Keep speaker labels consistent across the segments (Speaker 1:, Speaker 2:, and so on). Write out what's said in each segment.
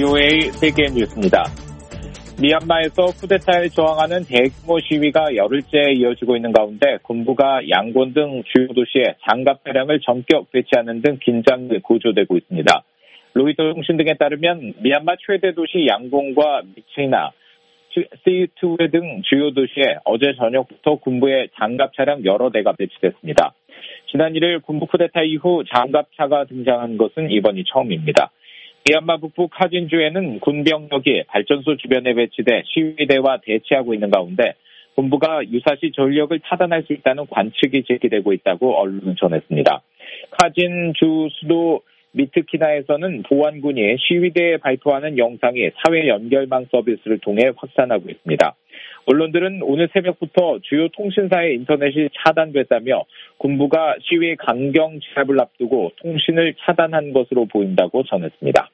Speaker 1: VOA 세계 뉴스입니다. 미얀마에서 쿠데타에 저항하는 대규모 시위가 열흘째 이어지고 있는 가운데 군부가 양곤 등 주요 도시에 장갑 차량을 전격 배치하는 등 긴장이 고조되고 있습니다. 로이터 통신 등에 따르면 미얀마 최대 도시 양곤과 미치나, 시투웨 등 주요 도시에 어제 저녁부터 군부의 장갑 차량 여러 대가 배치됐습니다. 지난 1일 군부 쿠데타 이후 장갑차가 등장한 것은 이번이 처음입니다. 미얀마 북부 카진주에는 군병력이 발전소 주변에 배치돼 시위대와 대치하고 있는 가운데 군부가 유사시 전력을 차단할 수 있다는 관측이 제기되고 있다고 언론은 전했습니다. 카진주 수도 미트키나에서는 보안군이 시위대에 발표하는 영상이 사회 연결망 서비스를 통해 확산하고 있습니다. 언론들은 오늘 새벽부터 주요 통신사의 인터넷이 차단됐다며 군부가 시위 강경 진압을 앞두고 통신을 차단한 것으로 보인다고 전했습니다.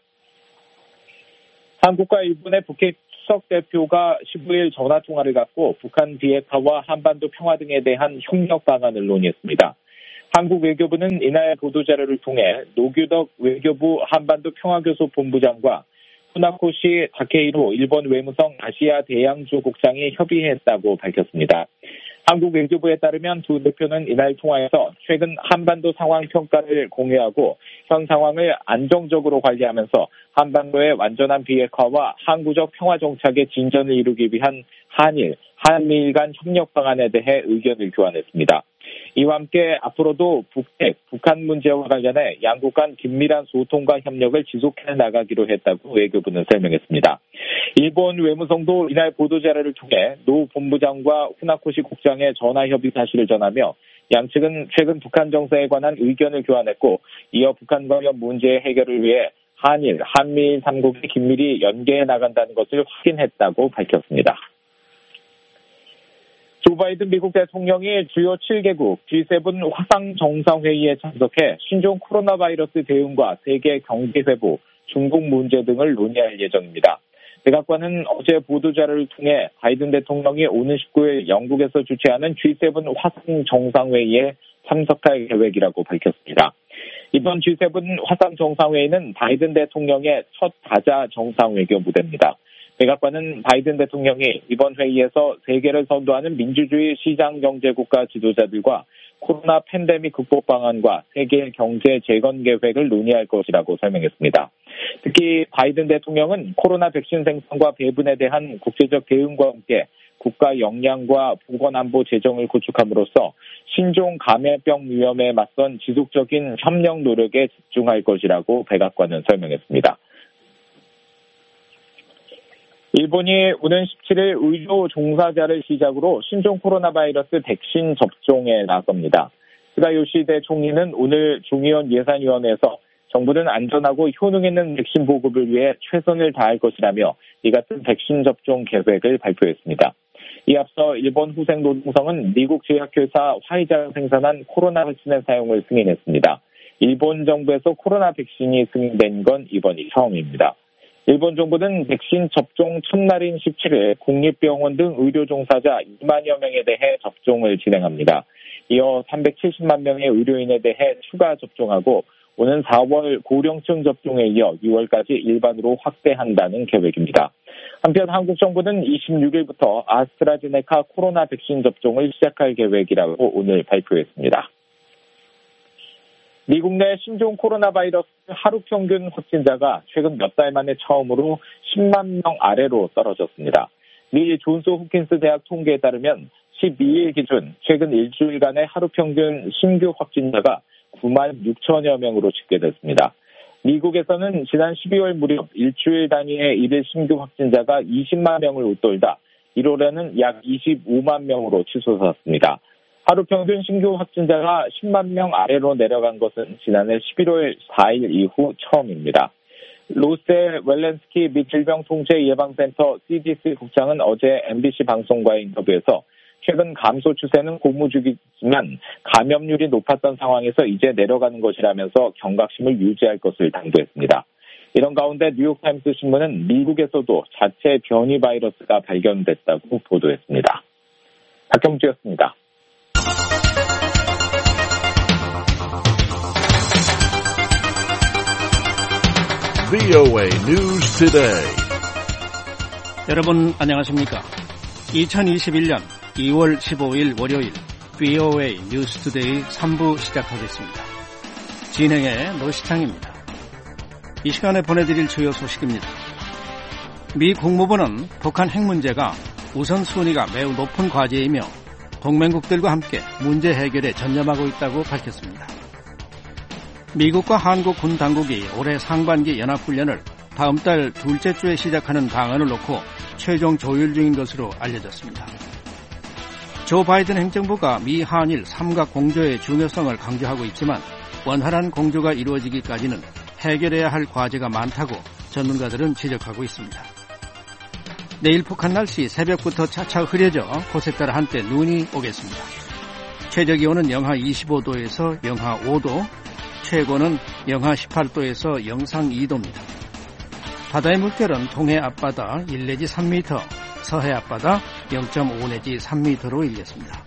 Speaker 1: 한국과 일본의 북핵 수석 대표가 15일 전화통화를 갖고 북한 비핵화와 한반도 평화 등에 대한 협력 방안을 논의했습니다. 한국 외교부는 이날 보도자료를 통해 노규덕 외교부 한반도 평화교섭 본부장과 후나코시 다케이로 일본 외무성 아시아 대양조 국장이 협의했다고 밝혔습니다. 한국 외교부에 따르면 두 대표는 이날 통화에서 최근 한반도 상황 평가를 공유하고 현 상황을 안정적으로 관리하면서 한반도의 완전한 비핵화와 항구적 평화 정착의 진전을 이루기 위한 한미일 간 협력 방안에 대해 의견을 교환했습니다. 이와 함께 앞으로도 북한 문제와 관련해 양국 간 긴밀한 소통과 협력을 지속해 나가기로 했다고 외교부는 설명했습니다. 일본 외무성도 이날 보도자료를 통해 노 본부장과 후나코시 국장의 전화 협의 사실을 전하며 양측은 최근 북한 정세에 관한 의견을 교환했고 이어 북한 관련 문제 해결을 위해 한미일 3국이 긴밀히 연계해 나간다는 것을 확인했다고 밝혔습니다. 조 바이든 미국 대통령이 주요 7개국 G7 화상 정상회의에 참석해 신종 코로나 바이러스 대응과 세계 경제 회복, 중국 문제 등을 논의할 예정입니다. 백악관은 어제 보도자료를 통해 바이든 대통령이 오는 19일 영국에서 주최하는 G7 화상 정상회의에 참석할 계획이라고 밝혔습니다. 이번 G7 화상 정상회의는 바이든 대통령의 첫 다자 정상외교 무대입니다. 백악관은 바이든 대통령이 이번 회의에서 세계를 선도하는 민주주의 시장경제국가 지도자들과 코로나 팬데믹 극복 방안과 세계 경제 재건 계획을 논의할 것이라고 설명했습니다. 특히 바이든 대통령은 코로나 백신 생산과 배분에 대한 국제적 대응과 함께 국가 역량과 보건안보 재정을 구축함으로써 신종 감염병 위험에 맞선 지속적인 협력 노력에 집중할 것이라고 백악관은 설명했습니다. 일본이 오는 17일 의료 종사자를 시작으로 신종 코로나 바이러스 백신 접종에 나섭니다. 스가 요시히데 총리는 오늘 중의원 예산위원회에서 정부는 안전하고 효능 있는 백신 보급을 위해 최선을 다할 것이라며 이 같은 백신 접종 계획을 발표했습니다. 이 앞서 일본 후생노동성은 미국 제약회사 화이자가 생산한 코로나 백신의 사용을 승인했습니다. 일본 정부에서 코로나 백신이 승인된 건 이번이 처음입니다. 일본 정부는 백신 접종 첫날인 17일 국립병원 등 의료 종사자 2만여 명에 대해 접종을 진행합니다. 이어 370만 명의 의료인에 대해 추가 접종하고 오는 4월 고령층 접종에 이어 6월까지 일반으로 확대한다는 계획입니다. 한편 한국 정부는 26일부터 아스트라제네카 코로나 백신 접종을 시작할 계획이라고 오늘 발표했습니다. 미국 내 신종 코로나 바이러스 하루 평균 확진자가 최근 몇 달 만에 처음으로 10만 명 아래로 떨어졌습니다. 미 존스 홉킨스 대학 통계에 따르면 12일 기준 최근 일주일간의 하루 평균 신규 확진자가 9만 6천여 명으로 집계됐습니다. 미국에서는 지난 12월 무렵 일주일 단위의 일일 신규 확진자가 20만 명을 웃돌다 1월에는 약 25만 명으로 치솟았습니다. 하루 평균 신규 확진자가 10만 명 아래로 내려간 것은 지난해 11월 4일 이후 처음입니다. 로세 웰렌스키 미 질병통제예방센터 CDC 국장은 어제 MBC 방송과의 인터뷰에서 최근 감소 추세는 고무적이지만 감염률이 높았던 상황에서 이제 내려가는 것이라면서 경각심을 유지할 것을 당부했습니다. 이런 가운데 뉴욕타임스 신문은 미국에서도 자체 변이 바이러스가 발견됐다고 보도했습니다. 박경주였습니다.
Speaker 2: VOA News Today.
Speaker 3: 여러분 안녕하십니까? 2021년 2월 15일 월요일 VOA News Today 3부 시작하겠습니다. 진행의 노시창입니다. 이 시간에 보내드릴 주요 소식입니다. 미 국무부는 북한 핵 문제가 우선순위가 매우 높은 과제이며 동맹국들과 함께 문제 해결에 전념하고 있다고 밝혔습니다. 미국과 한국 군 당국이 올해 상반기 연합훈련을 다음 달 둘째 주에 시작하는 방안을 놓고 최종 조율 중인 것으로 알려졌습니다. 조 바이든 행정부가 미 한일 삼각 공조의 중요성을 강조하고 있지만 원활한 공조가 이루어지기까지는 해결해야 할 과제가 많다고 전문가들은 지적하고 있습니다. 내일 북한 날씨 새벽부터 차차 흐려져 곳에 따라 한때 눈이 오겠습니다. 최저기온은 영하 25도에서 영하 5도, 최고는 영하 18도에서 영상 2도입니다. 바다의 물결은 동해 앞바다 1 내지 3m, 서해 앞바다 0.5 내지 3m로 일겠습니다.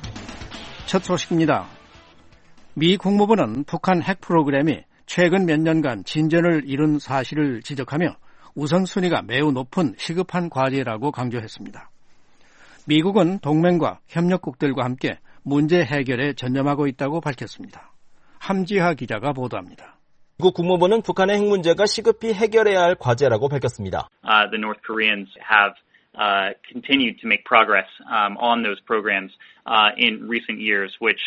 Speaker 3: 첫 소식입니다. 미 국무부는 북한 핵 프로그램이 최근 몇 년간 진전을 이룬 사실을 지적하며 우선순위가 매우 높은 시급한 과제라고 강조했습니다. 미국은 동맹과 협력국들과 함께 문제 해결에 전념하고 있다고 밝혔습니다. 함지하 기자가 보도합니다.
Speaker 4: 미국 국무부는 북한의 핵 문제가 시급히 해결해야 할 과제라고 밝혔습니다.
Speaker 5: The North Koreans have continued to make progress on those programs in recent years, which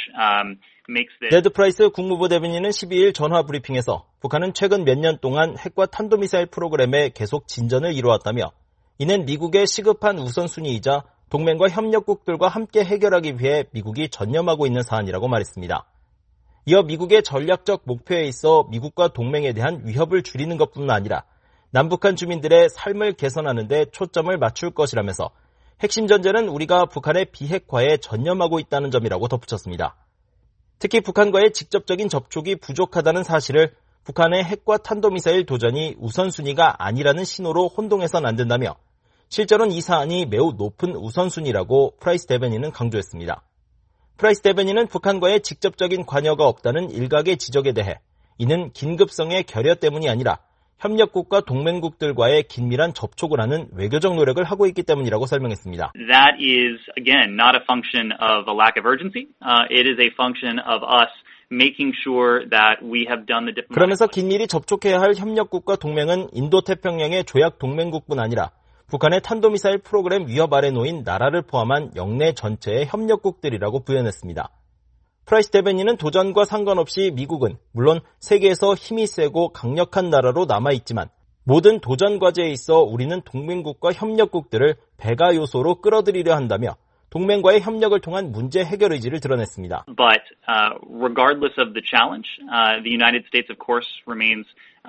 Speaker 4: 네드 프라이스 국무부 대변인은 12일 전화 브리핑에서 북한은 최근 몇 년 동안 핵과 탄도미사일 프로그램에 계속 진전을 이루었다며 이는 미국의 시급한 우선순위이자 동맹과 협력국들과 함께 해결하기 위해 미국이 전념하고 있는 사안이라고 말했습니다. 이어 미국의 전략적 목표에 있어 미국과 동맹에 대한 위협을 줄이는 것뿐만 아니라 남북한 주민들의 삶을 개선하는 데 초점을 맞출 것이라면서 핵심 전제는 우리가 북한의 비핵화에 전념하고 있다는 점이라고 덧붙였습니다. 특히 북한과의 직접적인 접촉이 부족하다는 사실을 북한의 핵과 탄도미사일 도전이 우선순위가 아니라는 신호로 혼동해서는 안 된다며 실제로는 이 사안이 매우 높은 우선순위라고 프라이스 대변인은 강조했습니다. 프라이스 대변인은 북한과의 직접적인 관여가 없다는 일각의 지적에 대해 이는 긴급성의 결여 때문이 아니라 협력국과 동맹국들과의 긴밀한 접촉을 하는 외교적 노력을 하고 있기 때문이라고 설명했습니다.
Speaker 5: That is, again, not a function of a lack of urgency. It is a function of us making sure that we have done the diplomatic.
Speaker 4: 그러면서 긴밀히 접촉해야 할 협력국과 동맹은 인도태평양의 조약 동맹국뿐 아니라 북한의 탄도미사일 프로그램 위협 아래 놓인 나라를 포함한 영내 전체의 협력국들이라고 부연했습니다. 프라이스 대변인은 도전과 상관없이 미국은 물론 세계에서 힘이 세고 강력한 나라로 남아있지만 모든 도전 과제에 있어 우리는 동맹국과 협력국들을 배가 요소로 끌어들이려 한다며 동맹과의 협력을 통한 문제 해결 의지를 드러냈습니다.
Speaker 5: But regardless of the challenge, the United States of course remains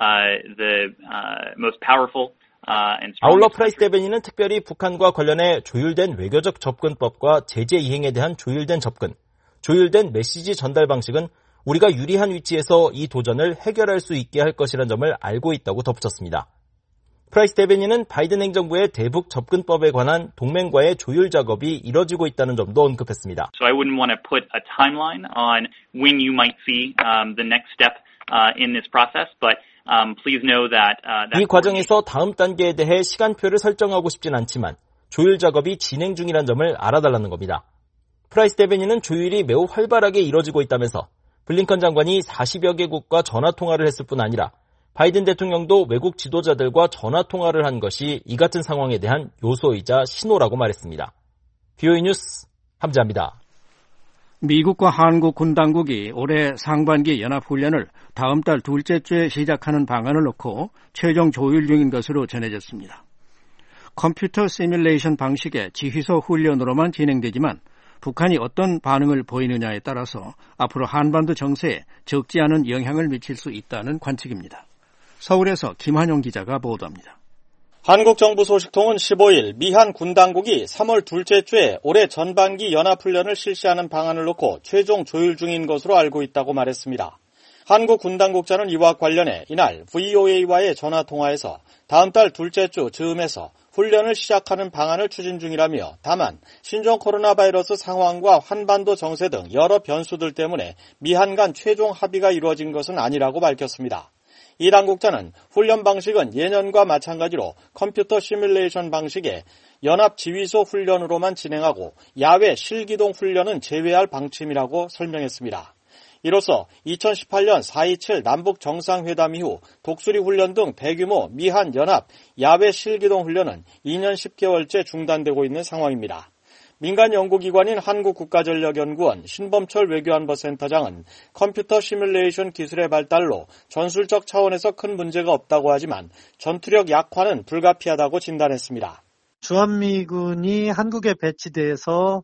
Speaker 5: the most powerful.
Speaker 4: 아울러 프라이스 대변인은 특별히 북한과 관련해 조율된 외교적 접근법과 제재 이행에 대한 조율된 접근, 조율된 메시지 전달 방식은 우리가 유리한 위치에서 이 도전을 해결할 수 있게 할 것이라는 점을 알고 있다고 덧붙였습니다. 프라이스 대변인은 바이든 행정부의 대북 접근법에 관한 동맹과의 조율 작업이 이뤄지고 있다는 점도 언급했습니다.
Speaker 5: So I wouldn't want to put a timeline on when you might see the next step in this process, but please know that
Speaker 4: 이 과정에서 다음 단계에 대해 시간표를 설정하고 싶진 않지만 조율 작업이 진행 중이라는 점을 알아달라는 겁니다. 프라이스 대변인은 조율이 매우 활발하게 이뤄지고 있다면서 블링컨 장관이 40여 개국과 전화통화를 했을 뿐 아니라 바이든 대통령도 외국 지도자들과 전화통화를 한 것이 이 같은 상황에 대한 요소이자 신호라고 말했습니다. VOA 뉴스 함지아입니다.
Speaker 3: 미국과 한국 군 당국이 올해 상반기 연합훈련을 다음 달 둘째 주에 시작하는 방안을 놓고 최종 조율 중인 것으로 전해졌습니다. 컴퓨터 시뮬레이션 방식의 지휘소 훈련으로만 진행되지만 북한이 어떤 반응을 보이느냐에 따라서 앞으로 한반도 정세에 적지 않은 영향을 미칠 수 있다는 관측입니다. 서울에서 김한용 기자가 보도합니다.
Speaker 6: 한국 정부 소식통은 15일 미한 군 당국이 3월 둘째 주에 올해 전반기 연합훈련을 실시하는 방안을 놓고 최종 조율 중인 것으로 알고 있다고 말했습니다. 한국 군 당국자는 이와 관련해 이날 VOA와의 전화통화에서 다음 달 둘째 주 즈음에서 훈련을 시작하는 방안을 추진 중이라며 다만 신종 코로나 바이러스 상황과 한반도 정세 등 여러 변수들 때문에 미한 간 최종 합의가 이루어진 것은 아니라고 밝혔습니다. 이 당국자는 훈련 방식은 예년과 마찬가지로 컴퓨터 시뮬레이션 방식의 연합 지휘소 훈련으로만 진행하고 야외 실기동 훈련은 제외할 방침이라고 설명했습니다. 이로써 2018년 4.27 남북 정상회담 이후 독수리 훈련 등 대규모 미한 연합 야외 실기동 훈련은 2년 10개월째 중단되고 있는 상황입니다. 민간 연구기관인 한국국가전력연구원 신범철 외교안보센터장은 컴퓨터 시뮬레이션 기술의 발달로 전술적 차원에서 큰 문제가 없다고 하지만 전투력 약화는 불가피하다고 진단했습니다.
Speaker 7: 주한미군이 한국에 배치돼서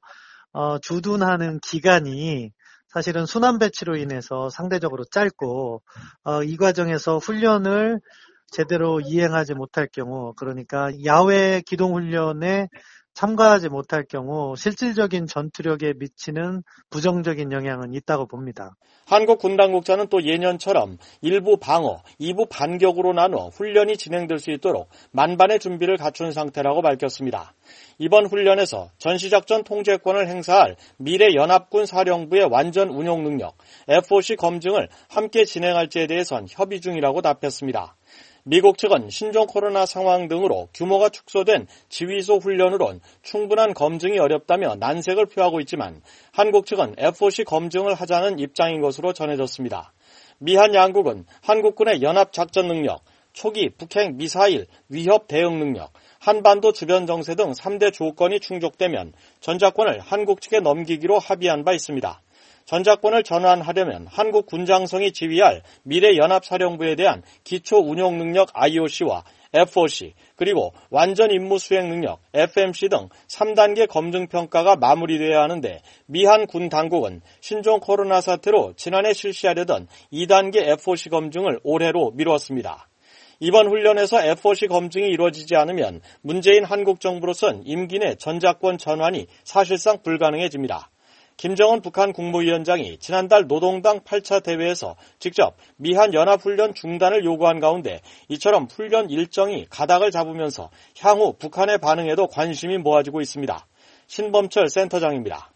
Speaker 7: 주둔하는 기간이 사실은 순환 배치로 인해서 상대적으로 짧고 이 과정에서 훈련을 제대로 이행하지 못할 경우, 그러니까 야외 기동훈련에 참가하지 못할 경우 실질적인 전투력에 미치는 부정적인 영향은 있다고 봅니다.
Speaker 6: 한국 군 당국자는 또 예년처럼 일부 방어, 2부 반격으로 나눠 훈련이 진행될 수 있도록 만반의 준비를 갖춘 상태라고 밝혔습니다. 이번 훈련에서 전시작전 통제권을 행사할 미래연합군 사령부의 완전 운용 능력, FOC 검증을 함께 진행할지에 대해선 협의 중이라고 답했습니다. 미국 측은 신종 코로나 상황 등으로 규모가 축소된 지휘소 훈련으론 충분한 검증이 어렵다며 난색을 표하고 있지만 한국 측은 FOC 검증을 하자는 입장인 것으로 전해졌습니다. 미한 양국은 한국군의 연합 작전 능력, 초기 북핵 미사일 위협 대응 능력, 한반도 주변 정세 등 3대 조건이 충족되면 전작권을 한국 측에 넘기기로 합의한 바 있습니다. 전작권을 전환하려면 한국 군장성이 지휘할 미래연합사령부에 대한 기초 운용 능력 IOC와 FOC, 그리고 완전 임무 수행 능력 FMC 등 3단계 검증 평가가 마무리돼야 하는데 미한 군 당국은 신종 코로나 사태로 지난해 실시하려던 2단계 FOC 검증을 올해로 미뤘습니다. 이번 훈련에서 FOC 검증이 이루어지지 않으면 문재인 한국 정부로선 임기 내 전작권 전환이 사실상 불가능해집니다. 김정은 북한 국무위원장이 지난달 노동당 8차 대회에서 직접 미한 연합훈련 중단을 요구한 가운데 이처럼 훈련 일정이 가닥을 잡으면서 향후 북한의 반응에도 관심이 모아지고 있습니다. 신범철 센터장입니다.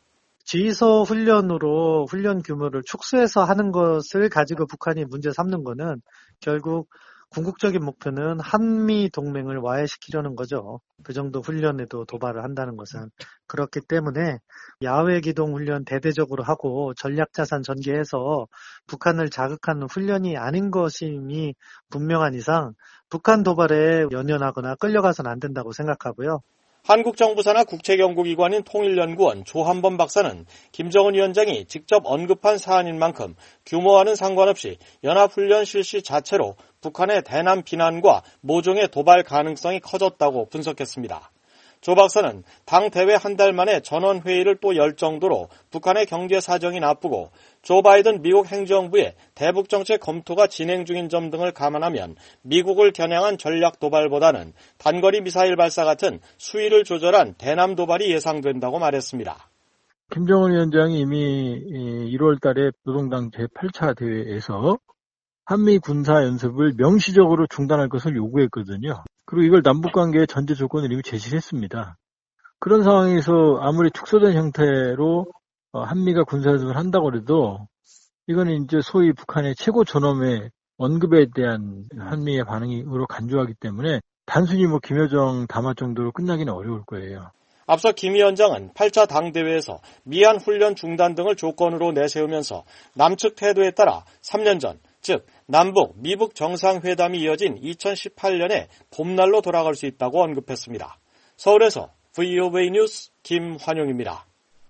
Speaker 7: 지휘소 훈련으로 훈련 규모를 축소해서 하는 것을 가지고 북한이 문제 삼는 것은 결국 궁극적인 목표는 한미 동맹을 와해시키려는 거죠. 그 정도 훈련에도 도발을 한다는 것은. 그렇기 때문에 야외 기동 훈련 대대적으로 하고 전략자산 전개해서 북한을 자극하는 훈련이 아닌 것임이 분명한 이상 북한 도발에 연연하거나 끌려가서는 안 된다고 생각하고요.
Speaker 6: 한국 정부 산하 국책연구기관인 통일연구원 조한범 박사는 김정은 위원장이 직접 언급한 사안인 만큼 규모와는 상관없이 연합훈련 실시 자체로 북한의 대남 비난과 모종의 도발 가능성이 커졌다고 분석했습니다. 조 박사는 당 대회 한 달 만에 전원회의를 또 열 정도로 북한의 경제 사정이 나쁘고 조 바이든 미국 행정부의 대북 정책 검토가 진행 중인 점 등을 감안하면 미국을 겨냥한 전략 도발보다는 단거리 미사일 발사 같은 수위를 조절한 대남 도발이 예상된다고 말했습니다.
Speaker 8: 김정은 위원장이 이미 1월 달에 노동당 제8차 대회에서 한미 군사 연습을 명시적으로 중단할 것을 요구했거든요. 그리고 이걸 남북관계의 전제 조건을 이미 제시를 했습니다. 그런 상황에서 아무리 축소된 형태로 한미가 군사연습을 한다고 해도 이거는 이제 소위 북한의 최고 존엄의 언급에 대한 한미의 반응으로 간주하기 때문에 단순히 김여정 담화 정도로 끝나기는 어려울 거예요.
Speaker 6: 앞서 김 위원장은 8차 당대회에서 미한 훈련 중단 등을 조건으로 내세우면서 남측 태도에 따라 3년 전, 즉 남북, 미북 정상회담이 이어진 2018년에 봄날로 돌아갈 수 있다고 언급했습니다. 서울에서 VOA 뉴스 김환용입니다.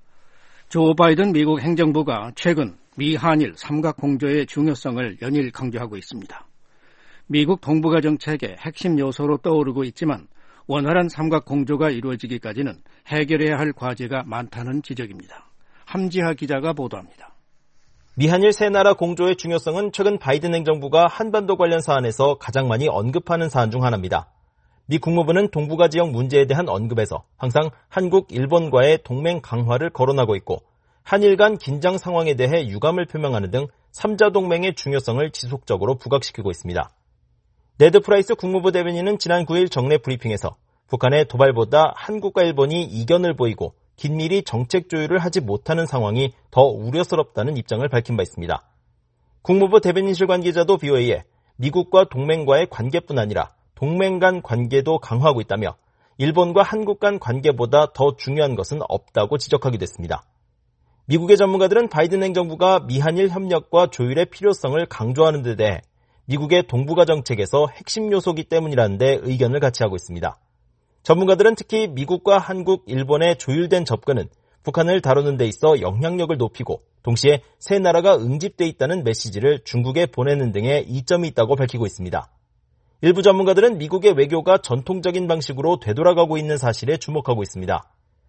Speaker 3: 조 바이든 미국 행정부가 최근 미한일 삼각공조의 중요성을 연일 강조하고 있습니다. 미국 동북아 정책의 핵심 요소로 떠오르고 있지만 원활한 삼각공조가 이루어지기까지는 해결해야 할 과제가 많다는 지적입니다. 함지하 기자가 보도합니다.
Speaker 4: 미한일 세 나라 공조의 중요성은 최근 바이든 행정부가 한반도 관련 사안에서 가장 많이 언급하는 사안 중 하나입니다. 미 국무부는 동북아 지역 문제에 대한 언급에서 항상 한국, 일본과의 동맹 강화를 거론하고 있고 한일 간 긴장 상황에 대해 유감을 표명하는 등 3자 동맹의 중요성을 지속적으로 부각시키고 있습니다. 네드 프라이스 국무부 대변인은 지난 9일 정례 브리핑에서 북한의 도발보다 한국과 일본이 이견을 보이고 긴밀히 정책 조율을 하지 못하는 상황이 더 우려스럽다는 입장을 밝힌 바 있습니다. 국무부 대변인실 관계자도 BOA에 미국과 동맹과의 관계뿐 아니라 동맹 간 관계도 강화하고 있다며 일본과 한국 간 관계보다 더 중요한 것은 없다고 지적하기도 했습니다. 미국의 전문가들은 바이든 행정부가 미한일 협력과 조율의 필요성을 강조하는 데 대해 미국의 동북아 정책에서 핵심 요소이기 때문이라는 데 의견을 같이 하고 있습니다. 전문가들은 특히 미국과 한국, 일본의 조율된 접근은 북한을 다루는 데 있어 영향력을 높이고 동시에 세 나라가 응집돼 있다는 메시지를 중국에 보내는 등의 이점이 있다고 밝히고 있습니다. 일부 전문가들은 미국의 외교가 전통적인 방식으로 되돌아가고 있는 사실에 주목하고 있습니다.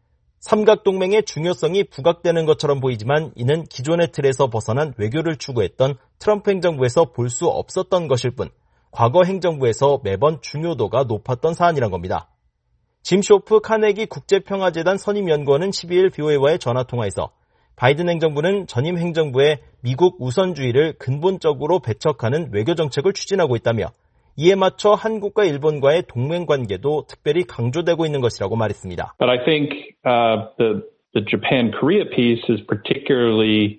Speaker 4: 삼각동맹의 중요성이 부각되는 것처럼 보이지만 이는 기존의 틀에서 벗어난 외교를 추구했던 트럼프 행정부에서 볼 수 없었던 것일 뿐 과거 행정부에서 매번 중요도가 높았던 사안이란 겁니다. 짐 쇼프 카네기 국제평화재단 선임연구원은 12일 BOA와의 전화통화에서 바이든 행정부는 전임 행정부의 미국 우선주의를 근본적으로 배척하는 외교정책을 추진하고 있다며 이에 맞춰 한국과 일본과의 동맹관계도 특별히 강조되고 있는 것이라고 말했습니다.
Speaker 9: But I think the Japan-Korea piece is particularly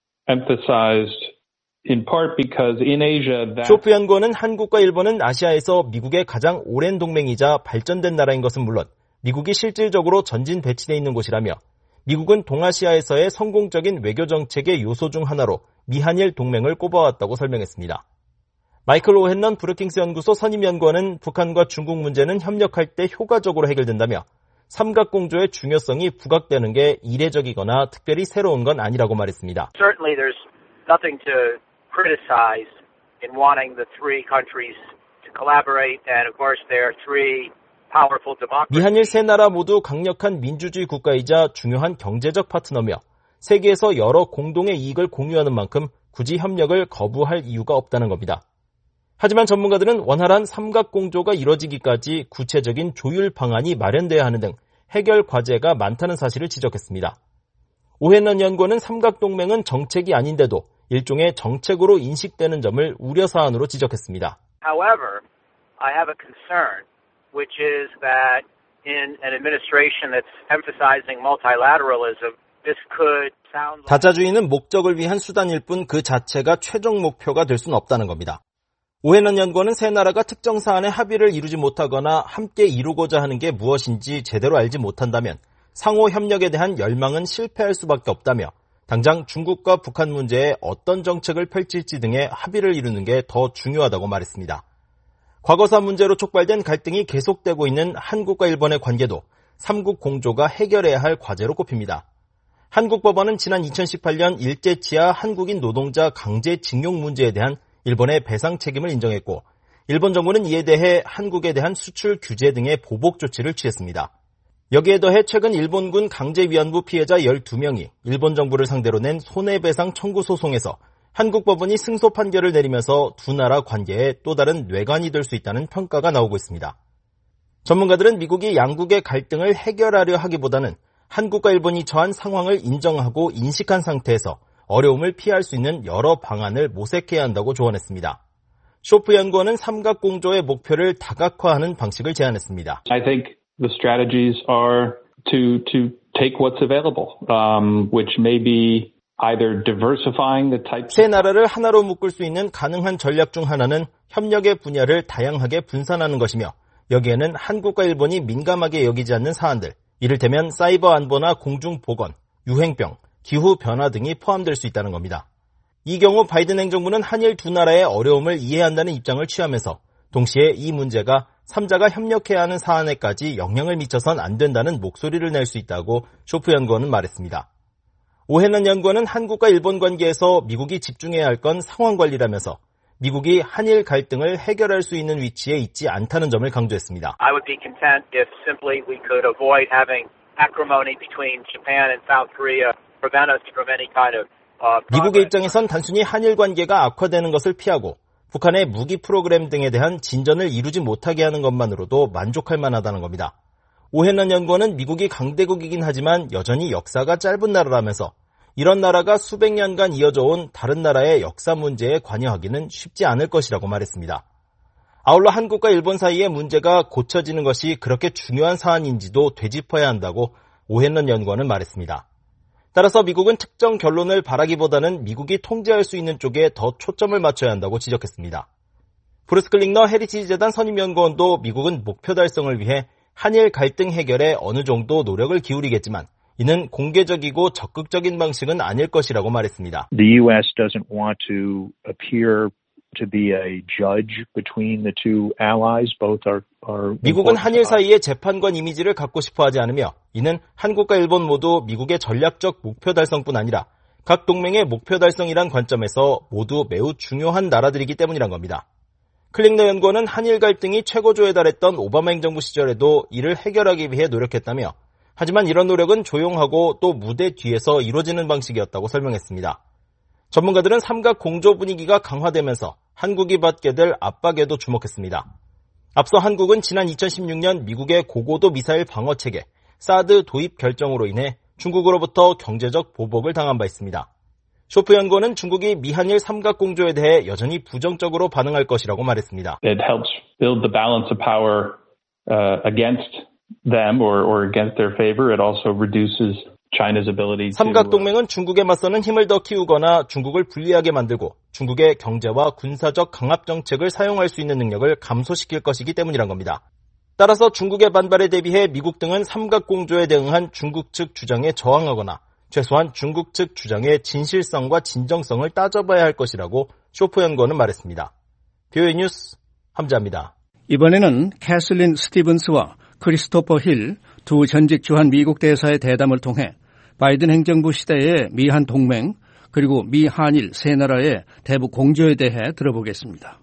Speaker 9: emphasized in part because in Asia that
Speaker 4: 쇼프 연구원은 한국과 일본은 아시아에서 미국의 가장 오랜 동맹이자 발전된 나라인 것은 물론 미국이 실질적으로 전진 배치되어 있는 곳이라며 미국은 동아시아에서의 성공적인 외교정책의 요소 중 하나로 미한일 동맹을 꼽아왔다고 설명했습니다. 마이클 오헨런 브루킹스 연구소 선임연구원은 북한과 중국 문제는 협력할 때 효과적으로 해결된다며 삼각공조의 중요성이 부각되는 게 이례적이거나 특별히 새로운 건 아니라고 말했습니다.
Speaker 10: Certainly there's nothing to criticize in wanting the three countries to collaborate and of course there are three powerful democracies.
Speaker 4: 미한일 세 나라 모두 강력한 민주주의 국가이자 중요한 경제적 파트너며 세계에서 여러 공동의 이익을 공유하는 만큼 굳이 협력을 거부할 이유가 없다는 겁니다. 하지만 전문가들은 원활한 삼각공조가 이뤄지기까지 구체적인 조율 방안이 마련돼야 하는 등 해결 과제가 많다는 사실을 지적했습니다. 오헨런 연구원은 삼각동맹은 정책이 아닌데도 일종의 정책으로 인식되는 점을 우려사안으로 지적했습니다.
Speaker 10: However, I have a concern, which is that in an administration that's emphasizing multilateralism, this could sound like...
Speaker 4: 다자주의는 목적을 위한 수단일 뿐 그 자체가 최종 목표가 될 수는 없다는 겁니다. 오헨런 연구원은 세 나라가 특정 사안에 합의를 이루지 못하거나 함께 이루고자 하는 게 무엇인지 제대로 알지 못한다면 상호 협력에 대한 열망은 실패할 수밖에 없다며 당장 중국과 북한 문제에 어떤 정책을 펼칠지 등의 합의를 이루는 게 더 중요하다고 말했습니다. 과거사 문제로 촉발된 갈등이 계속되고 있는 한국과 일본의 관계도 삼국 공조가 해결해야 할 과제로 꼽힙니다. 한국 법원은 지난 2018년 일제치하 한국인 노동자 강제징용 문제에 대한 일본의 배상 책임을 인정했고 일본 정부는 이에 대해 한국에 대한 수출 규제 등의 보복 조치를 취했습니다. 여기에 더해 최근 일본군 강제위안부 피해자 12명이 일본 정부를 상대로 낸 손해배상 청구 소송에서 한국 법원이 승소 판결을 내리면서 두 나라 관계에 또 다른 뇌관이 될 수 있다는 평가가 나오고 있습니다. 전문가들은 미국이 양국의 갈등을 해결하려 하기보다는 한국과 일본이 처한 상황을 인정하고 인식한 상태에서 어려움을 피할 수 있는 여러 방안을 모색해야 한다고 조언했습니다. 쇼프 연구원은 삼각공조의 목표를 다각화하는 방식을 제안했습니다.
Speaker 9: I think the strategies are to take what's available, which may be either diversifying the types.
Speaker 4: 세 나라를 하나로 묶을 수 있는 가능한 전략 중 하나는 협력의 분야를 다양하게 분산하는 것이며 여기에는 한국과 일본이 민감하게 여기지 않는 사안들, 이를테면 사이버 안보나 공중 보건, 유행병, 기후 변화 등이 포함될 수 있다는 겁니다. 이 경우 바이든 행정부는 한일 두 나라의 어려움을 이해한다는 입장을 취하면서 동시에 이 문제가 3자가 협력해야 하는 사안에까지 영향을 미쳐선 안 된다는 목소리를 낼 수 있다고 쇼프 연구원은 말했습니다. 오헨런 연구원은 한국과 일본 관계에서 미국이 집중해야 할 건 상황 관리라면서 미국이 한일 갈등을 해결할 수 있는 위치에 있지 않다는 점을 강조했습니다.
Speaker 10: I would be content if simply we could avoid having acrimony between Japan and South Korea, prevent us from any kind of
Speaker 4: 미국의 입장에선 단순히 한일 관계가 악화되는 것을 피하고 북한의 무기 프로그램 등에 대한 진전을 이루지 못하게 하는 것만으로도 만족할 만하다는 겁니다. 오헨런 연구원은 미국이 강대국이긴 하지만 여전히 역사가 짧은 나라라면서 이런 나라가 수백 년간 이어져 온 다른 나라의 역사 문제에 관여하기는 쉽지 않을 것이라고 말했습니다. 아울러 한국과 일본 사이의 문제가 고쳐지는 것이 그렇게 중요한 사안인지도 되짚어야 한다고 오헨런 연구원은 말했습니다. 따라서 미국은 특정 결론을 바라기보다는 미국이 통제할 수 있는 쪽에 더 초점을 맞춰야 한다고 지적했습니다. 브루스 클링너 헤리티지 재단 선임연구원도 미국은 목표 달성을 위해 한일 갈등 해결에 어느 정도 노력을 기울이겠지만 이는 공개적이고 적극적인 방식은 아닐 것이라고 말했습니다.
Speaker 11: The U.S. doesn't want to appear to be a judge between the two allies. Both are
Speaker 4: 미국은 한일 사이의 재판관 이미지를 갖고 싶어 하지 않으며 이는 한국과 일본 모두 미국의 전략적 목표 달성뿐 아니라 각 동맹의 목표 달성이란 관점에서 모두 매우 중요한 나라들이기 때문이란 겁니다. 클링너 연구원은 한일 갈등이 최고조에 달했던 오바마 행정부 시절에도 이를 해결하기 위해 노력했다며 하지만 이런 노력은 조용하고 또 무대 뒤에서 이루어지는 방식이었다고 설명했습니다. 전문가들은 삼각 공조 분위기가 강화되면서 한국이 받게 될 압박에도 주목했습니다. 앞서 한국은 지난 2016년 미국의 고고도 미사일 방어 체계 사드 도입 결정으로 인해 중국으로부터 경제적 보복을 당한 바 있습니다. 쇼프 연구원은 중국이 미한일 삼각 공조에 대해 여전히 부정적으로 반응할 것이라고 말했습니다.
Speaker 9: It helps build the balance of power against them or against their favor. It also reduces China's ability to
Speaker 4: 삼각 동맹은 중국에 맞서는 힘을 더 키우거나 중국을 불리하게 만들고 중국의 경제와 군사적 강압 정책을 사용할 수 있는 능력을 감소시킬 것이기 때문이란 겁니다. 따라서 중국의 반발에 대비해 미국 등은 삼각 공조에 대응한 중국 측 주장에 저항하거나 최소한 중국 측 주장의 진실성과 진정성을 따져봐야 할 것이라고 쇼프 연구원은 말했습니다. VOA 뉴스 함자입니다.
Speaker 3: 이번에는 캐슬린 스티븐스와 크리스토퍼 힐 두 전직 주한 미국 대사의 대담을 통해 바이든 행정부 시대의 미한 동맹 그리고 미한일 세 나라의 대북 공조에 대해 들어보겠습니다.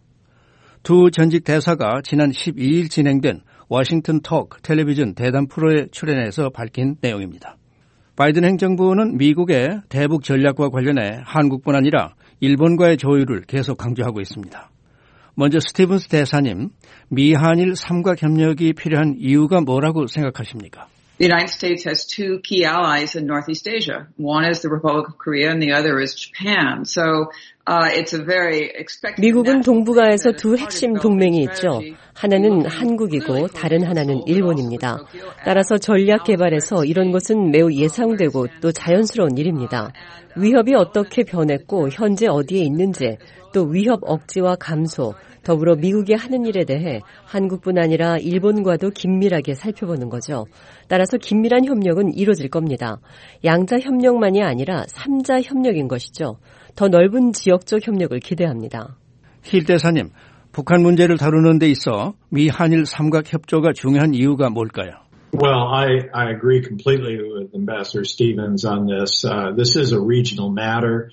Speaker 3: 두 전직 대사가 지난 12일 진행된 워싱턴 토크 텔레비전 대담 프로에 출연해서 밝힌 내용입니다. 바이든 행정부는 미국의 대북 전략과 관련해 한국뿐 아니라 일본과의 조율을 계속 강조하고 있습니다. 먼저 스티븐스 대사님, 미한일 삼각협력이 필요한 이유가 뭐라고 생각하십니까?
Speaker 12: The United States has two key allies in Northeast Asia. One is the Republic of Korea and the other is Japan. So it's a very expected.
Speaker 13: 미국은 동북아에서 두 핵심 동맹이 있죠. 하나는 한국이고 다른 하나는 일본입니다. 따라서 전략 개발에서 이런 것은 매우 예상되고 또 자연스러운 일입니다. 위협이 어떻게 변했고 현재 어디에 있는지 또 위협 억지와 감소, 더불어 미국이 하는 일에 대해 한국뿐 아니라 일본과도 긴밀하게 살펴보는 거죠. 따라서 긴밀한 협력은 이루어질 겁니다. 양자 협력만이 아니라 3자 협력인 것이죠. 더 넓은 지역적 협력을 기대합니다.
Speaker 3: 힐 대사님, 북한 문제를 다루는 데 있어 미한일 삼각협조가 중요한 이유가 뭘까요?
Speaker 14: Well, I agree completely with Ambassador Stevens on this. This is a regional matter.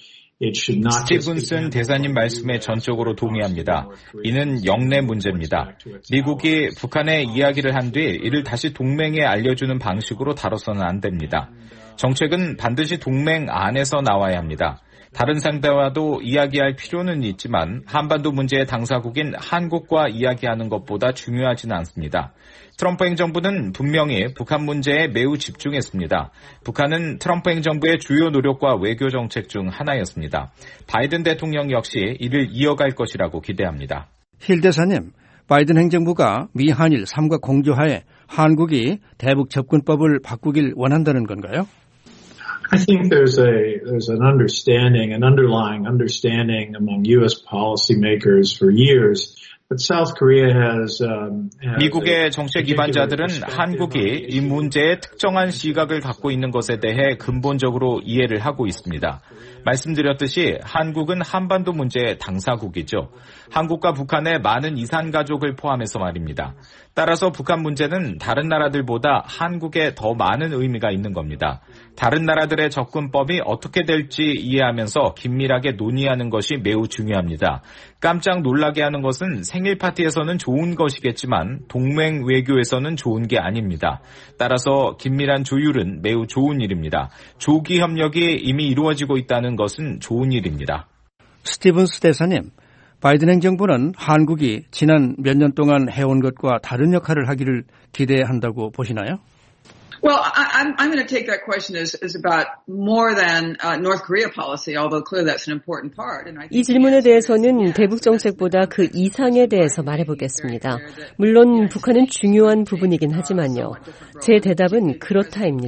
Speaker 15: 스티븐슨 대사님 말씀에 전적으로 동의합니다. 이는 영내 문제입니다. 미국이 북한에 이야기를 한 뒤 이를 다시 동맹에 알려주는 방식으로 다뤄서는 안 됩니다. 정책은 반드시 동맹 안에서 나와야 합니다. 다른 상대와도 이야기할 필요는 있지만 한반도 문제의 당사국인 한국과 이야기하는 것보다 중요하지는 않습니다. 트럼프 행정부는 분명히 북한 문제에 매우 집중했습니다. 북한은 트럼프 행정부의 주요 노력과 외교 정책 중 하나였습니다. 바이든 대통령 역시 이를 이어갈 것이라고 기대합니다.
Speaker 3: 힐 대사님, 바이든 행정부가 미한일 삼각 공조하에 한국이 대북 접근법을 바꾸길 원한다는 건가요?
Speaker 14: I think there's an understanding, an underlying understanding among U.S. policymakers for years. But South Korea has
Speaker 15: 미국의 정책 기반자들은 한국이 이 문제에 특정한 시각을 갖고 있는 것에 대해 근본적으로 이해를 하고 있습니다. 말씀드렸듯이 한국은 한반도 문제의 당사국이죠. 한국과 북한의 많은 이산 가족을 포함해서 말입니다. 따라서 북한 문제는 다른 나라들보다 한국에 더 많은 의미가 있는 겁니다. 다른 나라들의 접근법이 어떻게 될지 이해하면서 긴밀하게 논의하는 것이 매우 중요합니다. 깜짝 놀라게 하는 것은 생일 파티에서는 좋은 것이겠지만 동맹 외교에서는 좋은 게 아닙니다. 따라서 긴밀한 조율은 매우 좋은 일입니다. 조기 협력이 이미 이루어지고 있다는 것은 좋은 일입니다.
Speaker 3: 스티븐스 대사님, 바이든 행정부는 한국이 지난 몇 년 동안 해온 것과 다른 역할을 하기를 기대한다고 보시나요?
Speaker 12: Well, I'm going to take that question as about more than North Korea policy, although clearly that's an important part.
Speaker 13: 이 질문에 대해서는 대북 정책보다 그 이상에 대해서 말해보겠습니다. 물론 북한은 중요한 부분이긴 하지만요. 제 대답은 그렇다입니다.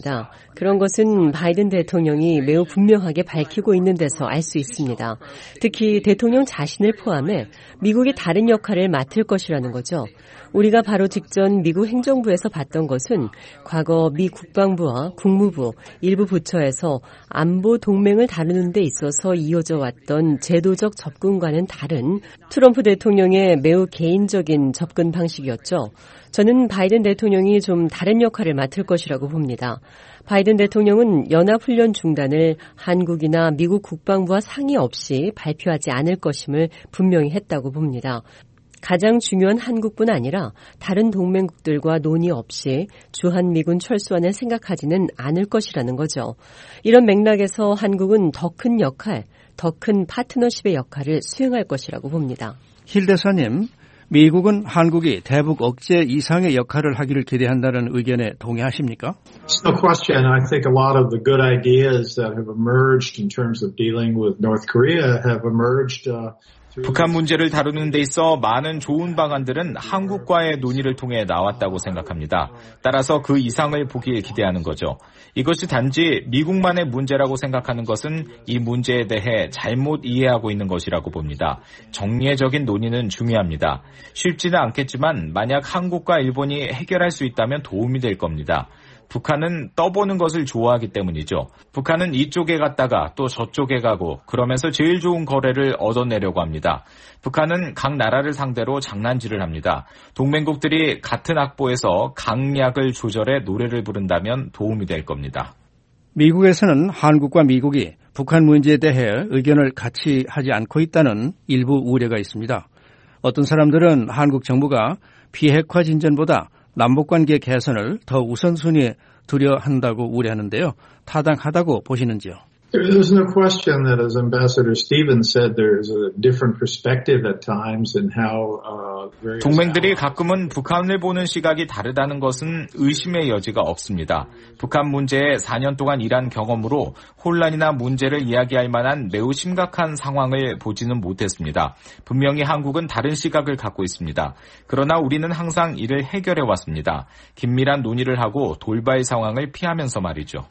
Speaker 13: 그런 것은 바이든 대통령이 매우 분명하게 밝히고 있는 데서 알 수 있습니다. 특히 대통령 자신을 포함해 미국이 다른 역할을 맡을 것이라는 거죠. 우리가 바로 직전 미국 행정부에서 봤던 것은 과거 미 국방부와 국무부, 일부 부처에서 안보 동맹을 다루는 데 있어서 이어져 왔던 제도적 접근과는 다른 트럼프 대통령의 매우 개인적인 접근 방식이었죠. 저는 바이든 대통령이 좀 다른 역할을 맡을 것이라고 봅니다. 바이든 대통령은 연합훈련 중단을 한국이나 미국 국방부와 상의 없이 발표하지 않을 것임을 분명히 했다고 봅니다. 가장 중요한 한국뿐 아니라 다른 동맹국들과 논의 없이 주한미군 철수안을 생각하지는 않을 것이라는 거죠. 이런 맥락에서 한국은 더 큰 역할, 더 큰 파트너십의 역할을 수행할 것이라고 봅니다.
Speaker 3: 힐 대사님, 미국은 한국이 대북 억제 이상의 역할을 하기를 기대한다는 의견에 동의하십니까?
Speaker 14: No question. I think a lot of the good ideas that have emerged in terms of dealing with North Korea have emerged
Speaker 15: 북한 문제를 다루는 데 있어 많은 좋은 방안들은 한국과의 논의를 통해 나왔다고 생각합니다. 따라서 그 이상을 보길 기대하는 거죠. 이것이 단지 미국만의 문제라고 생각하는 것은 이 문제에 대해 잘못 이해하고 있는 것이라고 봅니다. 정례적인 논의는 중요합니다. 쉽지는 않겠지만 만약 한국과 일본이 해결할 수 있다면 도움이 될 겁니다. 북한은 떠보는 것을 좋아하기 때문이죠. 북한은 이쪽에 갔다가 또 저쪽에 가고 그러면서 제일 좋은 거래를 얻어내려고 합니다. 북한은 각 나라를 상대로 장난질을 합니다. 동맹국들이 같은 악보에서 강약을 조절해 노래를 부른다면 도움이 될 겁니다.
Speaker 3: 미국에서는 한국과 미국이 북한 문제에 대해 의견을 같이 하지 않고 있다는 일부 우려가 있습니다. 어떤 사람들은 한국 정부가 비핵화 진전보다 남북관계 개선을 더 우선순위에 두려 한다고 우려하는데요. 타당하다고 보시는지요?
Speaker 14: There's no question that, as Ambassador Stevens said, there's a different perspective at times in how
Speaker 15: 동맹들이 가끔은 북한을 보는 시각이 다르다는 것은 의심의 여지가 없습니다. 북한 문제에 4년 동안 일한 경험으로 혼란이나 문제를 이야기할 만한 매우 심각한 상황을 보지는 못했습니다. 분명히 한국은 다른 시각을 갖고 있습니다. 그러나 우리는 항상 이를 해결해 왔습니다. 긴밀한 논의를 하고 돌발 상황을 피하면서 말이죠.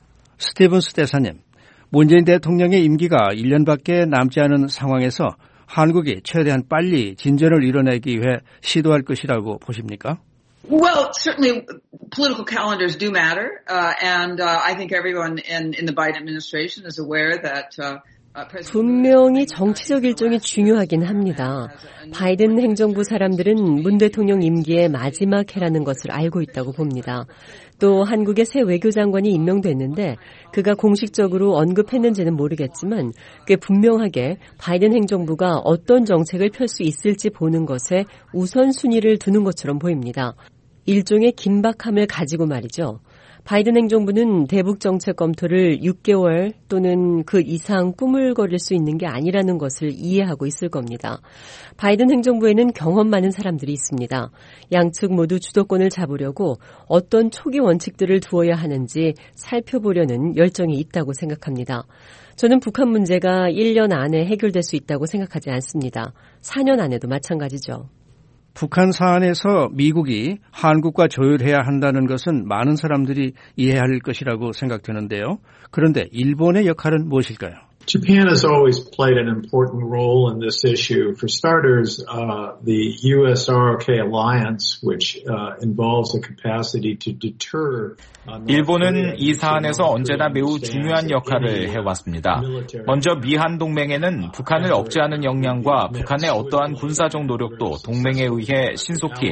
Speaker 3: 스티븐스 대사님. 문재인 대통령의 임기가 1년밖에 남지 않은 상황에서 한국이 최대한 빨리 진전을 이뤄내기 위해 시도할 것이라고 보십니까?
Speaker 12: Well, certainly political calendars do matter, and I think everyone in the Biden administration is aware that
Speaker 13: 분명히 정치적 일정이 중요하긴 합니다. 바이든 행정부 사람들은 문 대통령 임기의 마지막 해라는 것을 알고 있다고 봅니다. 또 한국의 새 외교장관이 임명됐는데 그가 공식적으로 언급했는지는 모르겠지만 꽤 분명하게 바이든 행정부가 어떤 정책을 펼 수 있을지 보는 것에 우선순위를 두는 것처럼 보입니다. 일종의 긴박함을 가지고 말이죠. 바이든 행정부는 대북 정책 검토를 6개월 또는 그 이상 꾸물거릴 수 있는 게 아니라는 것을 이해하고 있을 겁니다. 바이든 행정부에는 경험 많은 사람들이 있습니다. 양측 모두 주도권을 잡으려고 어떤 초기 원칙들을 두어야 하는지 살펴보려는 열정이 있다고 생각합니다. 저는 북한 문제가 1년 안에 해결될 수 있다고 생각하지 않습니다. 4년 안에도 마찬가지죠.
Speaker 3: 북한 사안에서 미국이 한국과 조율해야 한다는 것은 많은 사람들이 이해할 것이라고 생각되는데요. 그런데 일본의 역할은 무엇일까요?
Speaker 14: Japan has always played an important role in this issue. For starters, the US-ROK alliance, which involves a capacity to deter.
Speaker 15: 일본은 이 사안에서 언제나 매우 중요한 역할을 해왔습니다. 먼저 미한 동맹에는 북한을 억제하는 역량과 북한의 어떠한 군사적 노력도 동맹에 의해 신속히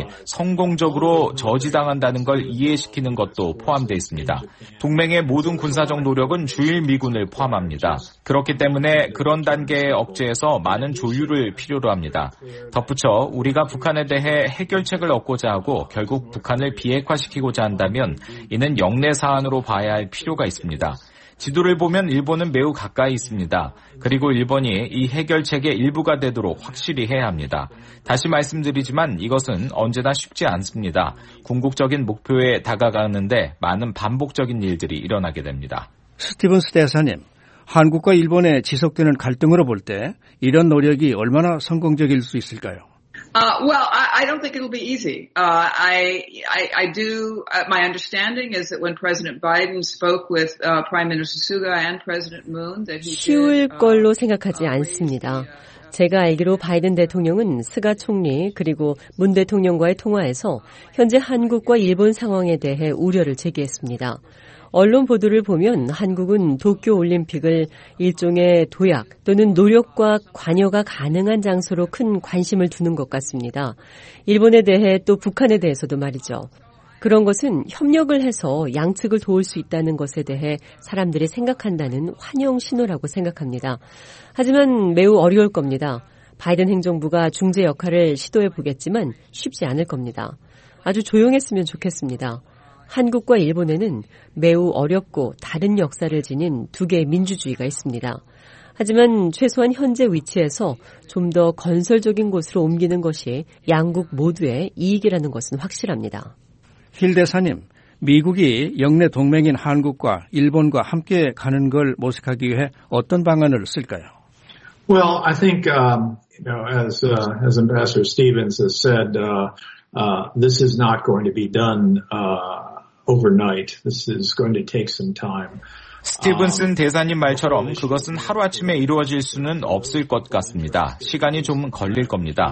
Speaker 15: 성공적으로 저지당한다는 걸 이해시키는 것도 포함되어 있습니다. 동맹의 모든 군사적 노력은 주일 미군을 포함합니다. 그렇기 때문에 그런 단계의 억제에서 많은 조율을 필요로 합니다. 덧붙여 우리가 북한에 대해 해결책을 얻고자 하고 결국 북한을 비핵화시키고자 한다면 이는 영내 사안으로 봐야 할 필요가 있습니다. 지도를 보면 일본은 매우 가까이 있습니다. 그리고 일본이 이 해결책의 일부가 되도록 확실히 해야 합니다. 다시 말씀드리지만 이것은 언제나 쉽지 않습니다. 궁극적인 목표에 다가가는데 많은 반복적인 일들이 일어나게 됩니다.
Speaker 3: 스티븐스 대사님, 한국과 일본의 지속되는 갈등으로 볼 때 이런 노력이 얼마나 성공적일 수 있을까요?
Speaker 12: Well, I don't think it'll be easy. I do. My understanding is that when President Biden spoke with Prime Minister Suga and President Moon, that he
Speaker 13: 쉬울 걸로 생각하지 않습니다. 제가 알기로 바이든 대통령은 스가 총리 그리고 문 대통령과의 통화에서 현재 한국과 일본 상황에 대해 우려를 제기했습니다. 언론 보도를 보면 한국은 도쿄올림픽을 일종의 도약 또는 노력과 관여가 가능한 장소로 큰 관심을 두는 것 같습니다. 일본에 대해 또 북한에 대해서도 말이죠. 그런 것은 협력을 해서 양측을 도울 수 있다는 것에 대해 사람들이 생각한다는 환영 신호라고 생각합니다. 하지만 매우 어려울 겁니다. 바이든 행정부가 중재 역할을 시도해 보겠지만 쉽지 않을 겁니다. 아주 조용했으면 좋겠습니다. 한국과 일본에는 매우 어렵고 다른 역사를 지닌 두 개의 민주주의가 있습니다. 하지만 최소한 현재 위치에서 좀 더 건설적인 곳으로 옮기는 것이 양국 모두의 이익이라는 것은 확실합니다.
Speaker 3: 힐 대사님, 미국이 영내 동맹인 한국과 일본과 함께 가는 걸 모색하기 위해 어떤 방안을 쓸까요?
Speaker 14: Well, I think, as Ambassador Stevens has said, this is not going to be done overnight. This is going to take some time.
Speaker 15: 스티븐슨 대사님 말처럼 그것은 하루아침에 이루어질 수는 없을 것 같습니다. 시간이 좀 걸릴 겁니다.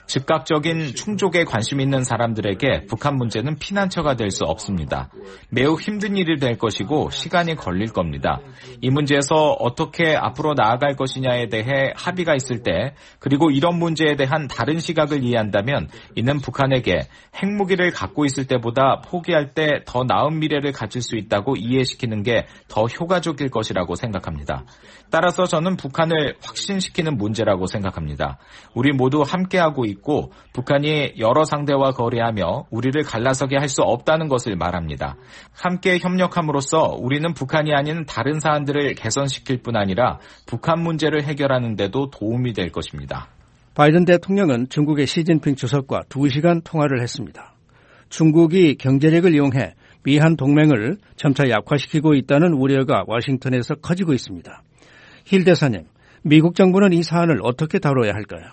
Speaker 15: 즉각적인 충족에 관심 있는 사람들에게 북한 문제는 피난처가 될 수 없습니다. 매우 힘든 일이 될 것이고 시간이 걸릴 겁니다. 이 문제에서 어떻게 앞으로 나아갈 것이냐에 대해 합의가 있을 때 그리고 이런 문제에 대한 다른 시각을 이해한다면 이는 북한에게 핵무기를 갖고 있을 때보다 포기할 때 더 나은 미래를 가질 수 있다고 이해시키는 게 더 효과적일 것이라고 생각합니다. 따라서 저는 북한을 확신시키는 문제라고 생각합니다. 우리 모두 함께하고 있고 북한이 여러 상대와 거래하며 우리를 갈라서게 할 수 없다는 것을 말합니다. 함께 협력함으로써 우리는 북한이 아닌 다른 사안들을 개선시킬 뿐 아니라 북한 문제를 해결하는 데도 도움이 될 것입니다.
Speaker 3: 바이든 대통령은 중국의 시진핑 주석과 2시간 통화를 했습니다. 중국이 경제력을 이용해 미한 동맹을 점차 약화시키고 있다는 우려가 워싱턴에서 커지고 있습니다. 힐 대사님, 미국 정부는 이 사안을 어떻게 다뤄야 할까요?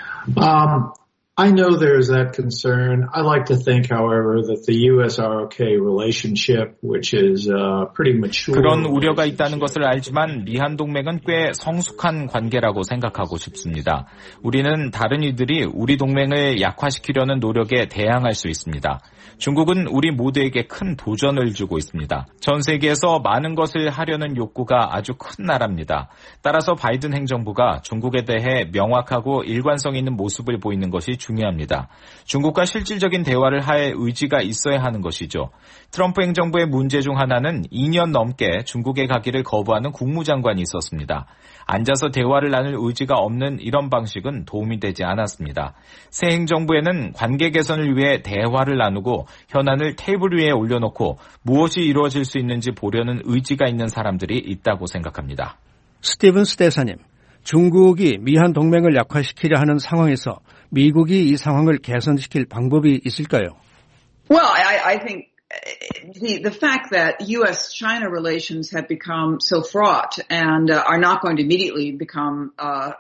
Speaker 14: I know there's that concern. I like to think, however, that the U.S.-ROK relationship, which is pretty mature.
Speaker 15: 그런 우려가 있다는 것을 알지만 미한 동맹은 꽤 성숙한 관계라고 생각하고 싶습니다. 우리는 다른 이들이 우리 동맹을 약화시키려는 노력에 대항할 수 있습니다. 중국은 우리 모두에게 큰 도전을 주고 있습니다. 전 세계에서 많은 것을 하려는 욕구가 아주 큰 나라입니다. 따라서 바이든 행정부가 중국에 대해 명확하고 일관성 있는 모습을 보이는 것이 중요합니다. 중국과 실질적인 대화를 할 의지가 있어야 하는 것이죠. 트럼프 행정부의 문제 중 하나는 2년 넘게 중국에 가기를 거부하는 국무장관이 있었습니다. 앉아서 대화를 나눌 의지가 없는 이런 방식은 도움이 되지 않았습니다. 새 행정부에는 관계 개선을 위해 대화를 나누고 현안을 테이블 위에 올려놓고 무엇이 이루어질 수 있는지 보려는 의지가 있는 사람들이 있다고 생각합니다.
Speaker 3: 스티븐스 대사님, 중국이 미한 동맹을 약화시키려 하는 상황에서 미국이 이 상황을 개선시킬 방법이 있을까요?
Speaker 12: Well, I think the fact that U.S.-China relations have become so fraught and are not going to immediately become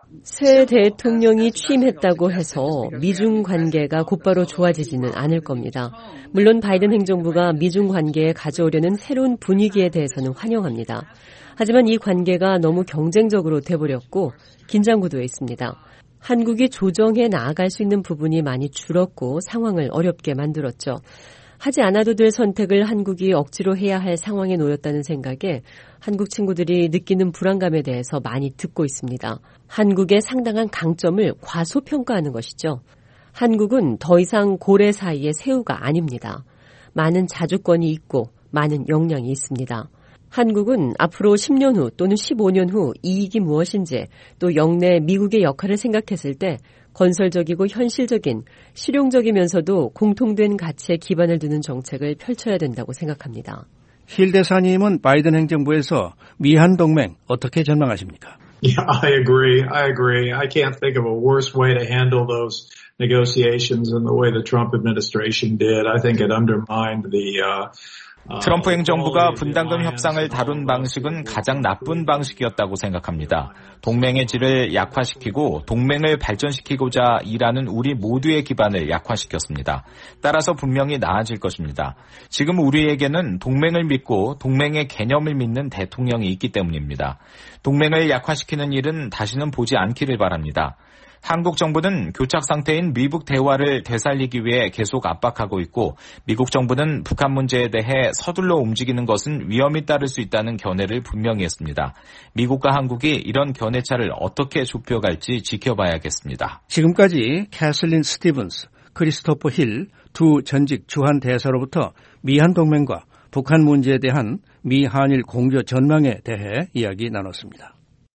Speaker 13: 새 대통령이 취임했다고 해서 미중 관계가 곧바로 좋아지지는 않을 겁니다. 물론 바이든 행정부가 미중 관계에 가져오려는 새로운 분위기에 대해서는 환영합니다. 하지만 이 관계가 너무 경쟁적으로 돼버렸고 긴장 구도에 있습니다. 한국이 조정해 나아갈 수 있는 부분이 많이 줄었고 상황을 어렵게 만들었죠. 하지 않아도 될 선택을 한국이 억지로 해야 할 상황에 놓였다는 생각에 한국 친구들이 느끼는 불안감에 대해서 많이 듣고 있습니다. 한국의 상당한 강점을 과소평가하는 것이죠. 한국은 더 이상 고래 사이의 새우가 아닙니다. 많은 자주권이 있고 많은 역량이 있습니다. 한국은 앞으로 10년 후 또는 15년 후 이익이 무엇인지 또 영내 미국의 역할을 생각했을 때 건설적이고 현실적인 실용적이면서도 공통된 가치에 기반을 두는 정책을 펼쳐야 된다고 생각합니다.
Speaker 3: 힐 대사님은 바이든 행정부에서 미한 동맹 어떻게 전망하십니까?
Speaker 14: Yeah, I agree. I can't think of a worse way to handle those negotiations than the way the Trump administration did. I think it undermined
Speaker 15: 트럼프 행정부가 분담금 협상을 다룬 방식은 가장 나쁜 방식이었다고 생각합니다. 동맹의 질을 약화시키고 동맹을 발전시키고자 일하는 우리 모두의 기반을 약화시켰습니다. 따라서 분명히 나아질 것입니다. 지금 우리에게는 동맹을 믿고 동맹의 개념을 믿는 대통령이 있기 때문입니다. 동맹을 약화시키는 일은 다시는 보지 않기를 바랍니다. 한국 정부는 교착 상태인 미북 대화를 되살리기 위해 계속 압박하고 있고 미국 정부는 북한 문제에 대해 서둘러 움직이는 것은 위험이 따를 수 있다는 견해를 분명히 했습니다. 미국과 한국이 이런 견해차를 어떻게 좁혀갈지 지켜봐야겠습니다.
Speaker 3: 지금까지 캐슬린 스티븐스, 크리스토퍼 힐 두 전직 주한 대사로부터 미한 동맹과 북한 문제에 대한 미한일 공조 전망에 대해 이야기 나눴습니다.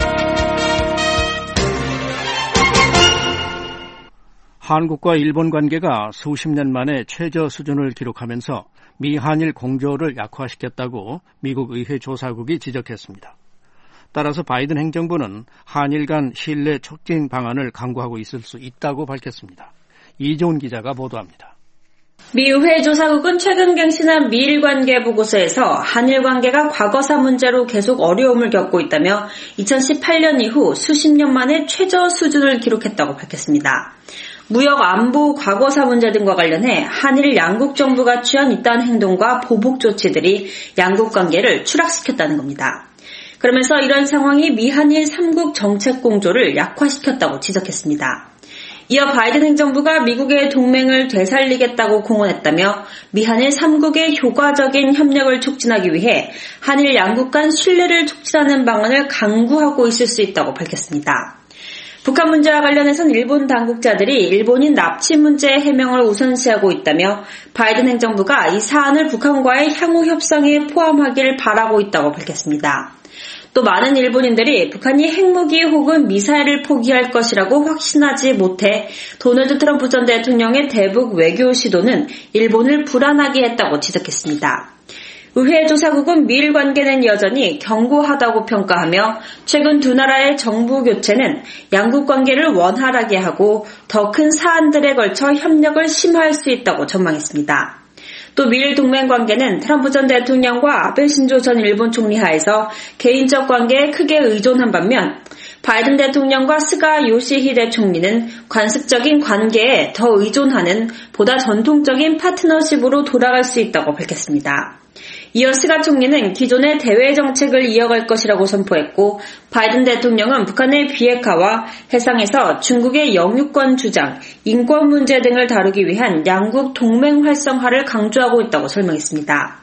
Speaker 3: 한국과 일본 관계가 수십 년 만에 최저 수준을 기록하면서 미한일 공조를 약화시켰다고 미국 의회 조사국이 지적했습니다. 따라서 바이든 행정부는 한일 간 신뢰 촉진 방안을 강구하고 있을 수 있다고 밝혔습니다. 이종훈 기자가 보도합니다.
Speaker 16: 미 의회 조사국은 최근 갱신한 미일 관계 보고서에서 한일 관계가 과거사 문제로 계속 어려움을 겪고 있다며 2018년 이후 수십 년 만에 최저 수준을 기록했다고 밝혔습니다. 무역, 안보, 과거사 문제 등과 관련해 한일 양국 정부가 취한 이딴 행동과 보복 조치들이 양국 관계를 추락시켰다는 겁니다. 그러면서 이런 상황이 미한일 3국 정책 공조를 약화시켰다고 지적했습니다. 이어 바이든 행정부가 미국의 동맹을 되살리겠다고 공언했다며 미한일 3국의 효과적인 협력을 촉진하기 위해 한일 양국 간 신뢰를 촉진하는 방안을 강구하고 있을 수 있다고 밝혔습니다. 북한 문제와 관련해서는 일본 당국자들이 일본인 납치 문제의 해명을 우선시하고 있다며 바이든 행정부가 이 사안을 북한과의 향후 협상에 포함하기를 바라고 있다고 밝혔습니다. 또 많은 일본인들이 북한이 핵무기 혹은 미사일을 포기할 것이라고 확신하지 못해 도널드 트럼프 전 대통령의 대북 외교 시도는 일본을 불안하게 했다고 지적했습니다. 의회 조사국은 미일 관계는 여전히 견고하다고 평가하며 최근 두 나라의 정부 교체는 양국 관계를 원활하게 하고 더 큰 사안들에 걸쳐 협력을 심화할 수 있다고 전망했습니다. 또 미일 동맹 관계는 트럼프 전 대통령과 아베 신조 전 일본 총리 하에서 개인적 관계에 크게 의존한 반면 바이든 대통령과 스가 요시히데 총리는 관습적인 관계에 더 의존하는 보다 전통적인 파트너십으로 돌아갈 수 있다고 밝혔습니다. 이어 스가 총리는 기존의 대외 정책을 이어갈 것이라고 선포했고 바이든 대통령은 북한의 비핵화와 해상에서 중국의 영유권 주장, 인권 문제 등을 다루기 위한 양국 동맹 활성화를 강조하고 있다고 설명했습니다.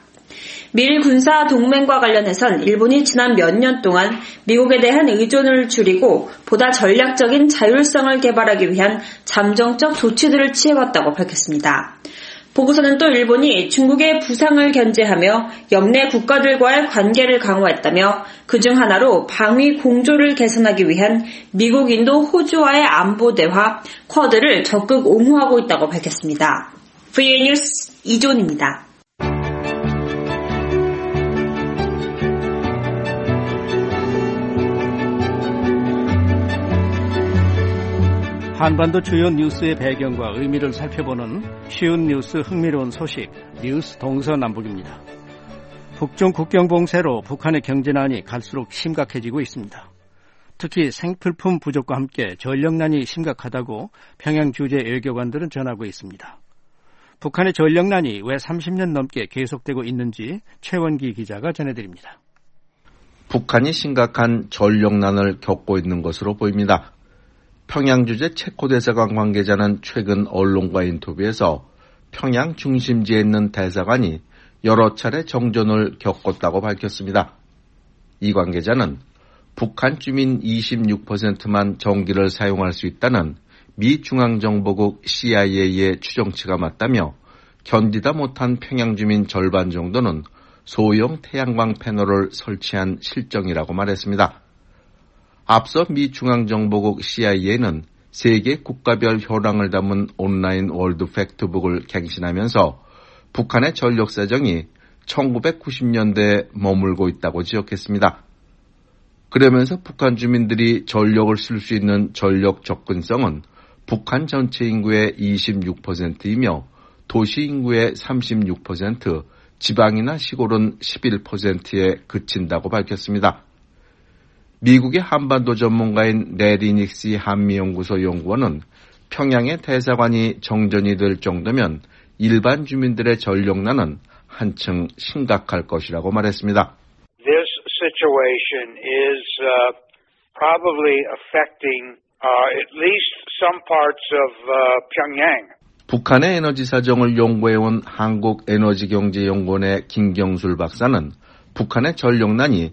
Speaker 16: 미일 군사 동맹과 관련해선 일본이 지난 몇 년 동안 미국에 대한 의존을 줄이고 보다 전략적인 자율성을 개발하기 위한 잠정적 조치들을 취해왔다고 밝혔습니다. 보고서는 또 일본이 중국의 부상을 견제하며 옆내 국가들과의 관계를 강화했다며 그중 하나로 방위 공조를 개선하기 위한 미국, 인도, 호주와의 안보 대화, 쿼드를 적극 옹호하고 있다고 밝혔습니다. VOA 뉴스 이존입니다.
Speaker 3: 한반도 주요 뉴스의 배경과 의미를 살펴보는 쉬운 뉴스 흥미로운 소식, 뉴스 동서남북입니다. 북중 국경 봉쇄로 북한의 경제난이 갈수록 심각해지고 있습니다. 특히 생필품 부족과 함께 전력난이 심각하다고 평양 주재 외교관들은 전하고 있습니다. 북한의 전력난이 왜 30년 넘게 계속되고 있는지 최원기 기자가 전해드립니다.
Speaker 17: 북한이 심각한 전력난을 겪고 있는 것으로 보입니다. 평양 주재 체코 대사관 관계자는 최근 언론과 인터뷰에서 평양 중심지에 있는 대사관이 여러 차례 정전을 겪었다고 밝혔습니다. 이 관계자는 북한 주민 26%만 전기를 사용할 수 있다는 미 중앙정보국 CIA의 추정치가 맞다며 견디다 못한 평양 주민 절반 정도는 소형 태양광 패널을 설치한 실정이라고 말했습니다. 앞서 미 중앙정보국 CIA는 세계 국가별 현황을 담은 온라인 월드 팩트북을 갱신하면서 북한의 전력 사정이 1990년대에 머물고 있다고 지적했습니다. 그러면서 북한 주민들이 전력을 쓸 수 있는 전력 접근성은 북한 전체 인구의 26%이며 도시 인구의 36%, 지방이나 시골은 11%에 그친다고 밝혔습니다. 미국의 한반도 전문가인 레리 닉시 한미연구소 연구원은 평양의 대사관이 정전이 될 정도면 일반 주민들의 전력난은 한층 심각할 것이라고 말했습니다.
Speaker 18: This situation is probably affecting at least some parts of Pyongyang.
Speaker 17: 북한의 에너지 사정을 연구해온 한국에너지경제연구원의 김경술 박사는 북한의 전력난이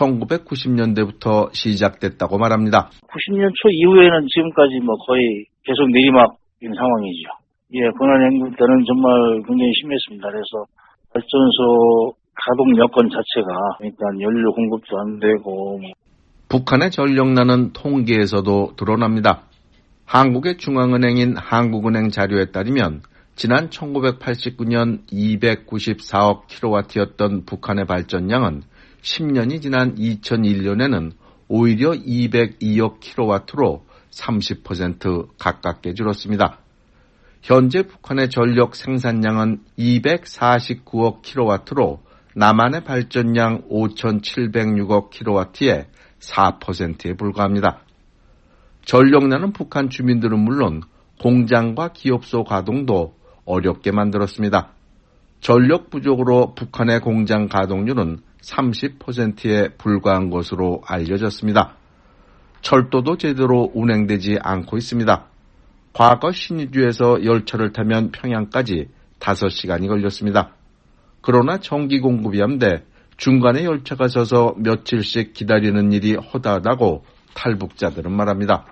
Speaker 17: 1990년대부터 시작됐다고 말합니다.
Speaker 19: 90년 초 이후에는 지금까지 거의 계속 내리막인 상황이죠. 고난행군 때는 정말 굉장히 심했습니다. 그래서 발전소 가동 여건 자체가 일단 연료 공급도 안 되고.
Speaker 17: 북한의 전력난은 통계에서도 드러납니다. 한국의 중앙은행인 한국은행 자료에 따르면 지난 1989년 294억 킬로와트였던 북한의 발전량은 10년이 지난 2001년에는 오히려 202억 킬로와트로 30% 가깝게 줄었습니다. 현재 북한의 전력 생산량은 249억 킬로와트로 남한의 발전량 5,706억 킬로와트의 4%에 불과합니다. 전력난은 북한 주민들은 물론 공장과 기업소 가동도 어렵게 만들었습니다. 전력 부족으로 북한의 공장 가동률은 30%에 불과한 것으로 알려졌습니다. 철도도 제대로 운행되지 않고 있습니다. 과거 신의주에서 열차를 타면 평양까지 5시간이 걸렸습니다. 그러나 전기 공급이 안 돼 중간에 열차가 서서 며칠씩 기다리는 일이 허다하다고 탈북자들은 말합니다.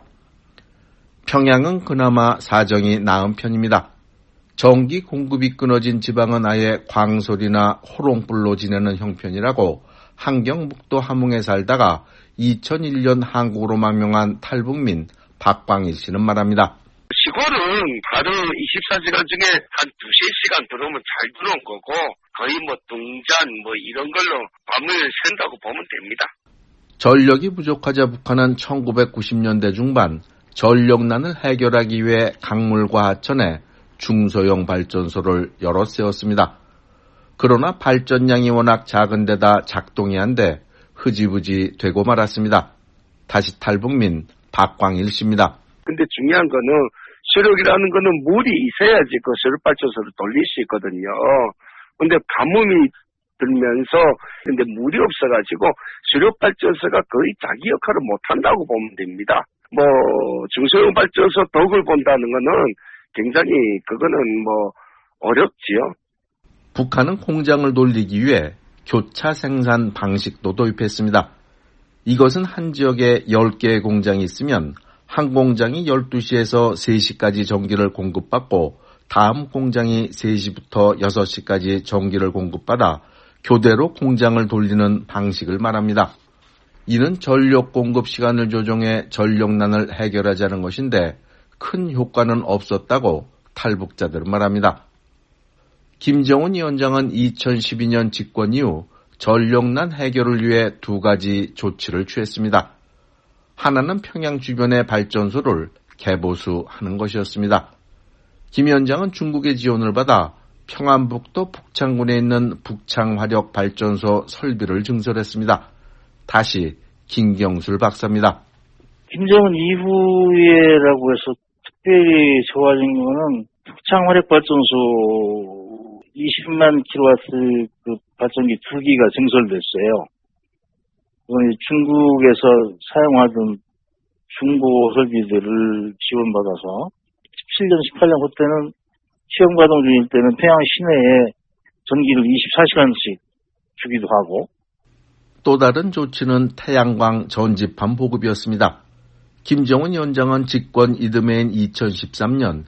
Speaker 17: 평양은 그나마 사정이 나은 편입니다. 전기 공급이 끊어진 지방은 아예 광솔이나 호롱불로 지내는 형편이라고 함경북도 함흥에 살다가 2001년 한국으로 망명한 탈북민 박광일 씨는 말합니다.
Speaker 20: 시골은 하루 24시간 중에 한 2-3시간 들어오면 잘 들어온 거고 거의 동잔 이런 걸로 밤을 샌다고 보면 됩니다.
Speaker 17: 전력이 부족하자 북한은 1990년대 중반 전력난을 해결하기 위해 강물과 하천에 중소형 발전소를 여러 세웠습니다. 그러나 발전량이 워낙 작은 데다 작동이 안 돼 흐지부지 되고 말았습니다. 다시 탈북민 박광일 씨입니다.
Speaker 20: 근데 중요한 거는 수력이라는 거는 물이 있어야지 그 수력 발전소를 돌릴 수 있거든요. 근데 가뭄이 들면서 근데 물이 없어가지고 수력 발전소가 거의 자기 역할을 못한다고 보면 됩니다. 중소형 발전소 덕을 본다는 거는 굉장히 그거는 어렵지요.
Speaker 17: 북한은 공장을 돌리기 위해 교차 생산 방식도 도입했습니다. 이것은 한 지역에 10개의 공장이 있으면 한 공장이 12시에서 3시까지 전기를 공급받고 다음 공장이 3시부터 6시까지 전기를 공급받아 교대로 공장을 돌리는 방식을 말합니다. 이는 전력 공급 시간을 조정해 전력난을 해결하자는 것인데 큰 효과는 없었다고 탈북자들은 말합니다. 김정은 위원장은 2012년 집권 이후 전력난 해결을 위해 2가지 조치를 취했습니다. 하나는 평양 주변의 발전소를 개보수하는 것이었습니다. 김 위원장은 중국의 지원을 받아 평안북도 북창군에 있는 북창화력 발전소 설비를 증설했습니다. 다시 김경술 박사입니다.
Speaker 19: 김정은 이후에라고 해서 특별히 좋아진 거는 북창화력 발전소 20만 킬로와트 그 발전기 2기가 증설됐어요. 그건 중국에서 사용하던 중고 설비들을 지원받아서 17년, 18년 그때는 시험 가동 중일 때는 평양 시내에 전기를 24시간씩 주기도 하고.
Speaker 17: 또 다른 조치는 태양광 전지판 보급이었습니다. 김정은 위원장은 집권 이듬해인 2013년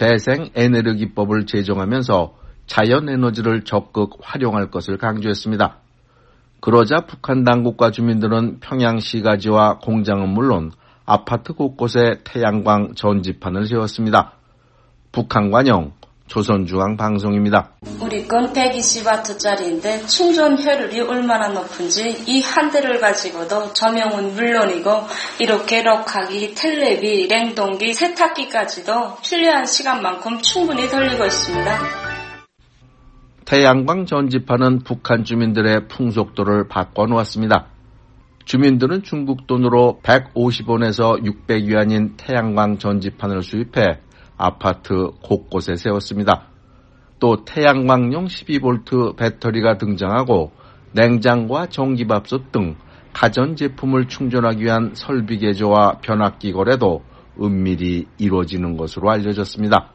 Speaker 17: 재생에너지법을 제정하면서 자연에너지를 적극 활용할 것을 강조했습니다. 그러자 북한 당국과 주민들은 평양시가지와 공장은 물론 아파트 곳곳에 태양광 전지판을 세웠습니다. 북한관영 조선중앙방송입니다.
Speaker 21: 우리 건 120W짜리인데 충전 효율이 얼마나 높은지 이 한 대를 가지고도 조명은 물론이고 이렇게 럭하기, 텔레비, 냉동기, 세탁기까지도 필요한 시간만큼 충분히 돌리고 있습니다.
Speaker 17: 태양광 전지판은 북한 주민들의 풍속도를 바꿔놓았습니다. 주민들은 중국 돈으로 150원에서 600위안인 태양광 전지판을 수입해 아파트 곳곳에 세웠습니다. 또 태양광용 12V 배터리가 등장하고 냉장고와 전기밥솥 등 가전제품을 충전하기 위한 설비 개조와 변압기 거래도 은밀히 이루어지는 것으로 알려졌습니다.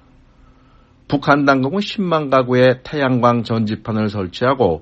Speaker 17: 북한 당국은 10만 가구에 태양광 전지판을 설치하고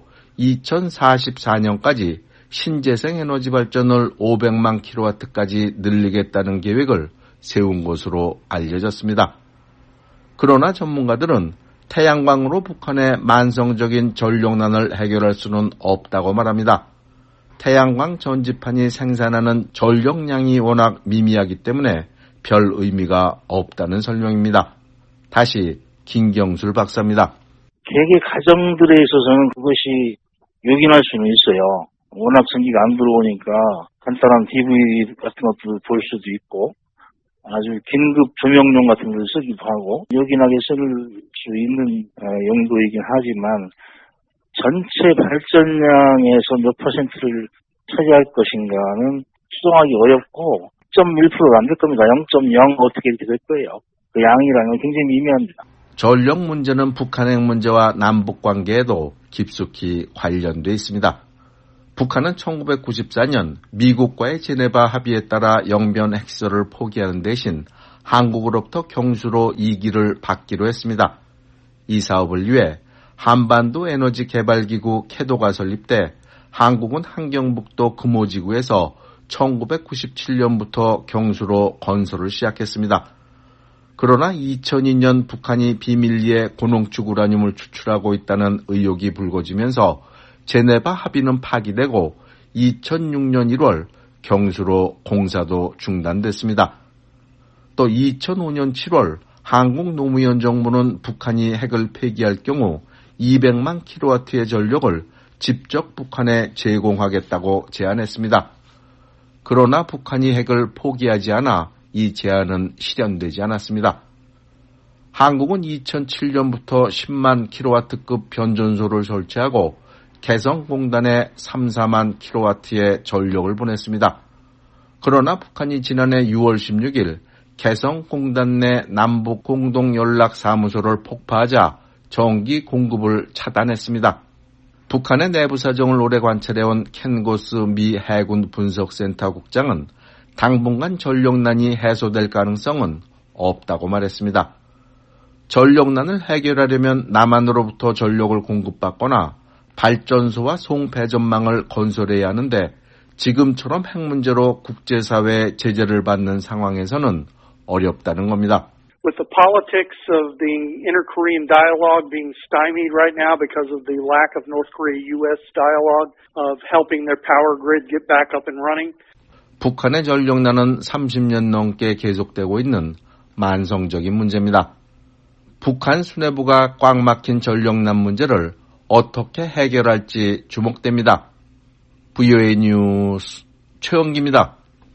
Speaker 17: 2044년까지 신재생 에너지 발전을 500만 킬로와트까지 늘리겠다는 계획을 세운 것으로 알려졌습니다. 그러나 전문가들은 태양광으로 북한의 만성적인 전력난을 해결할 수는 없다고 말합니다. 태양광 전지판이 생산하는 전력량이 워낙 미미하기 때문에 별 의미가 없다는 설명입니다. 다시 김경술 박사입니다.
Speaker 19: 개개 가정들에 있어서는 그것이 요긴할 수는 있어요. 워낙 전기가 안 들어오니까 간단한 DVD 같은 것도 볼 수도 있고 아주 긴급 조명용 같은 걸 쓰기도 하고 요긴하게 쓸 수 있는 용도이긴 하지만 전체 발전량에서 몇 퍼센트를 차지할 것인가는 추정하기 어렵고 0.1%가 안 될 겁니다. 0.0 어떻게 이렇게 될 거예요. 그 양이라는 건 굉장히 미미합니다.
Speaker 17: 전력 문제는 북한 핵 문제와 남북 관계에도 깊숙이 관련돼 있습니다. 북한은 1994년 미국과의 제네바 합의에 따라 영변 핵시설을 포기하는 대신 한국으로부터 경수로 2기를 받기로 했습니다. 이 사업을 위해 한반도 에너지 개발기구 캐도가 설립돼 한국은 한경북도 금호지구에서 1997년부터 경수로 건설을 시작했습니다. 그러나 2002년 북한이 비밀리에 고농축 우라늄을 추출하고 있다는 의혹이 불거지면서 제네바 합의는 파기되고 2006년 1월 경수로 공사도 중단됐습니다. 또 2005년 7월 한국 노무현 정부는 북한이 핵을 폐기할 경우 200만 킬로와트의 전력을 직접 북한에 제공하겠다고 제안했습니다. 그러나 북한이 핵을 포기하지 않아 이 제안은 실현되지 않았습니다. 한국은 2007년부터 10만 킬로와트급 변전소를 설치하고 개성공단에 3, 4만 킬로와트의 전력을 보냈습니다. 그러나 북한이 지난해 6월 16일 개성공단 내 남북 공동연락사무소를 폭파하자 전기 공급을 차단했습니다. 북한의 내부 사정을 오래 관찰해온 켄고스 미 해군 분석센터 국장은 당분간 전력난이 해소될 가능성은 없다고 말했습니다. 전력난을 해결하려면 남한으로부터 전력을 공급받거나 발전소와 송배전망을 건설해야 하는데 지금처럼 핵 문제로 국제사회의 제재를 받는 상황에서는 어렵다는 겁니다.
Speaker 1: With the politics of the inter-Korean dialogue being stymied right now because of the lack of North Korea-U.S. dialogue of helping their power grid get back up and running.
Speaker 17: 북한의 전력난은 30년 넘게 계속되고 있는 만성적인 문제입니다. 북한 수뇌부가 꽉 막힌 전력난 문제를 어떻게 해결할지 주목됩니다. VOA 뉴스 최영기입니다.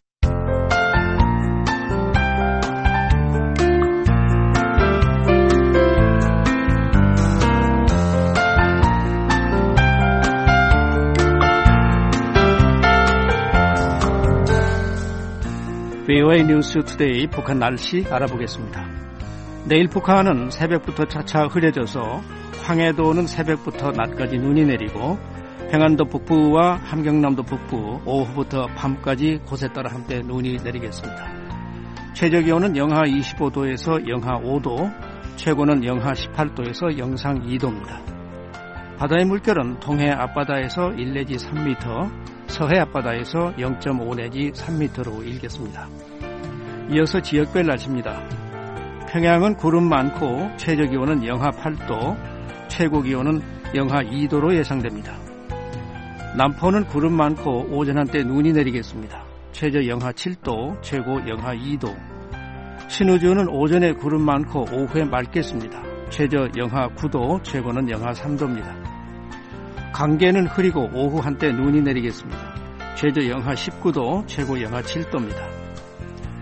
Speaker 3: VOA 뉴스 투데이 북한 날씨 알아보겠습니다. 내일 북한은 새벽부터 차차 흐려져서 황해도는 새벽부터 낮까지 눈이 내리고 평안도 북부와 함경남도 북부 오후부터 밤까지 곳에 따라 한때 눈이 내리겠습니다. 최저기온은 영하 25도에서 영하 5도, 최고는 영하 18도에서 영상 2도입니다. 바다의 물결은 동해 앞바다에서 1 내지 3m, 서해 앞바다에서 0.5 내지 3m로 일겠습니다. 이어서 지역별 날씨입니다. 평양은 구름 많고 최저기온은 영하 8도, 최고기온은 영하 2도로 예상됩니다. 남포는 구름 많고 오전 한때 눈이 내리겠습니다. 최저 영하 7도, 최고 영하 2도. 신의주는 오전에 구름 많고 오후에 맑겠습니다. 최저 영하 9도, 최고는 영하 3도입니다. 강계는 흐리고 오후 한때 눈이 내리겠습니다. 최저 영하 19도, 최고 영하 7도입니다.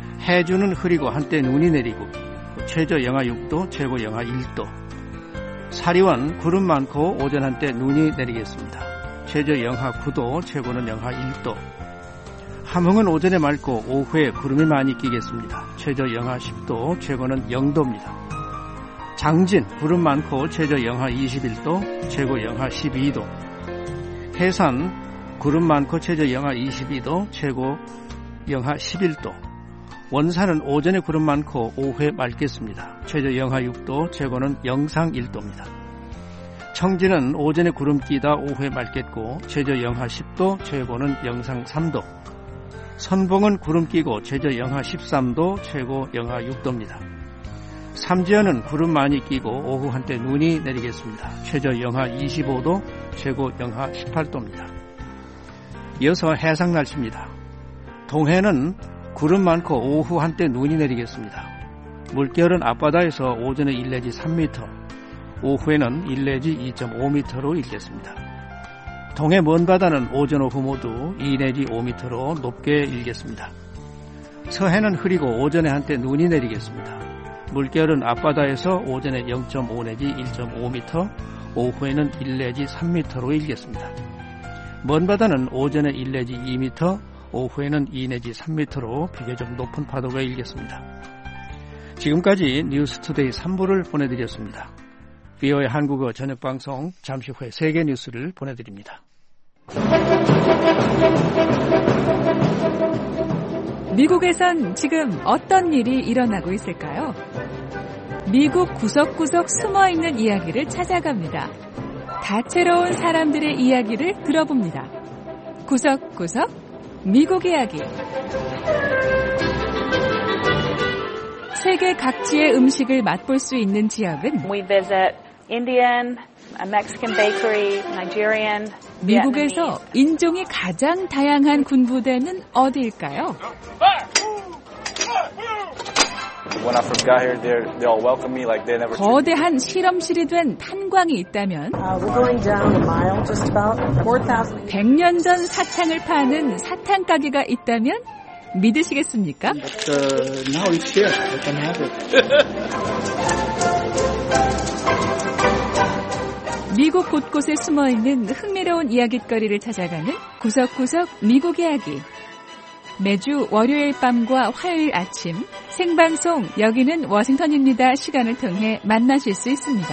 Speaker 3: 해주는 흐리고 한때 눈이 내리고 최저 영하 6도, 최고 영하 1도. 사리원 구름 많고 오전 한때 눈이 내리겠습니다. 최저 영하 9도, 최고는 영하 1도. 함흥은 오전에 맑고 오후에 구름이 많이 끼겠습니다. 최저 영하 10도, 최고는 0도입니다. 장진 구름 많고 최저 영하 21도, 최고 영하 12도. 해산 구름 많고 최저 영하 22도, 최고 영하 11도. 원산은 오전에 구름 많고 오후에 맑겠습니다. 최저 영하 6도, 최고는 영상 1도입니다. 청진은 오전에 구름 끼다 오후에 맑겠고 최저 영하 10도, 최고는 영상 3도. 선봉은 구름 끼고 최저 영하 13도, 최고 영하 6도입니다. 삼지연은 구름 많이 끼고 오후 한때 눈이 내리겠습니다. 최저 영하 25도, 최고 영하 18도입니다. 이어서 해상 날씨입니다. 동해는 구름 많고 오후 한때 눈이 내리겠습니다. 물결은 앞바다에서 오전에 1 내지 3m, 오후에는 1 내지 2.5m로 일겠습니다. 동해 먼바다는 오전 오후 모두 2 내지 5m로 높게 일겠습니다. 서해는 흐리고 오전에 한때 눈이 내리겠습니다. 물결은 앞바다에서 오전에 0.5 내지 1.5m, 오후에는 1 내지 3m로 일겠습니다. 먼바다는 오전에 1 내지 2m, 오후에는 2 내지 3m로 비교적 높은 파도가 일겠습니다. 지금까지 뉴스투데이 3부를 보내드렸습니다. VOA 한국어 저녁방송 잠시 후에 세계 뉴스를 보내드립니다.
Speaker 2: 미국에선 지금 어떤 일이 일어나고 있을까요? 미국 구석구석 숨어있는 이야기를 찾아갑니다. 다채로운 사람들의 이야기를 들어봅니다. 구석구석 미국 이야기. 세계 각지의 음식을 맛볼 수 있는 지역은
Speaker 22: We visit Indian, Mexican bakery, Nigerian,
Speaker 2: 미국에서 인종이 가장 다양한 군부대는 어디일까요?
Speaker 23: When I first got here, they all welcomed me like they never.
Speaker 2: 거대한 실험실이 된 탄광이 있다면
Speaker 24: We're going down a mile, just about 4,000.
Speaker 2: 100년 전 사탕을 파는 사탕 가게가 있다면 믿으시겠습니까?
Speaker 24: Now it's here. I can have it.
Speaker 2: 미국 곳곳에 숨어있는 흥미로운 이야깃거리를 찾아가는 구석구석 미국 이야기. 매주 월요일 밤과 화요일 아침 생방송 여기는 워싱턴입니다 시간을 통해 만나실 수 있습니다.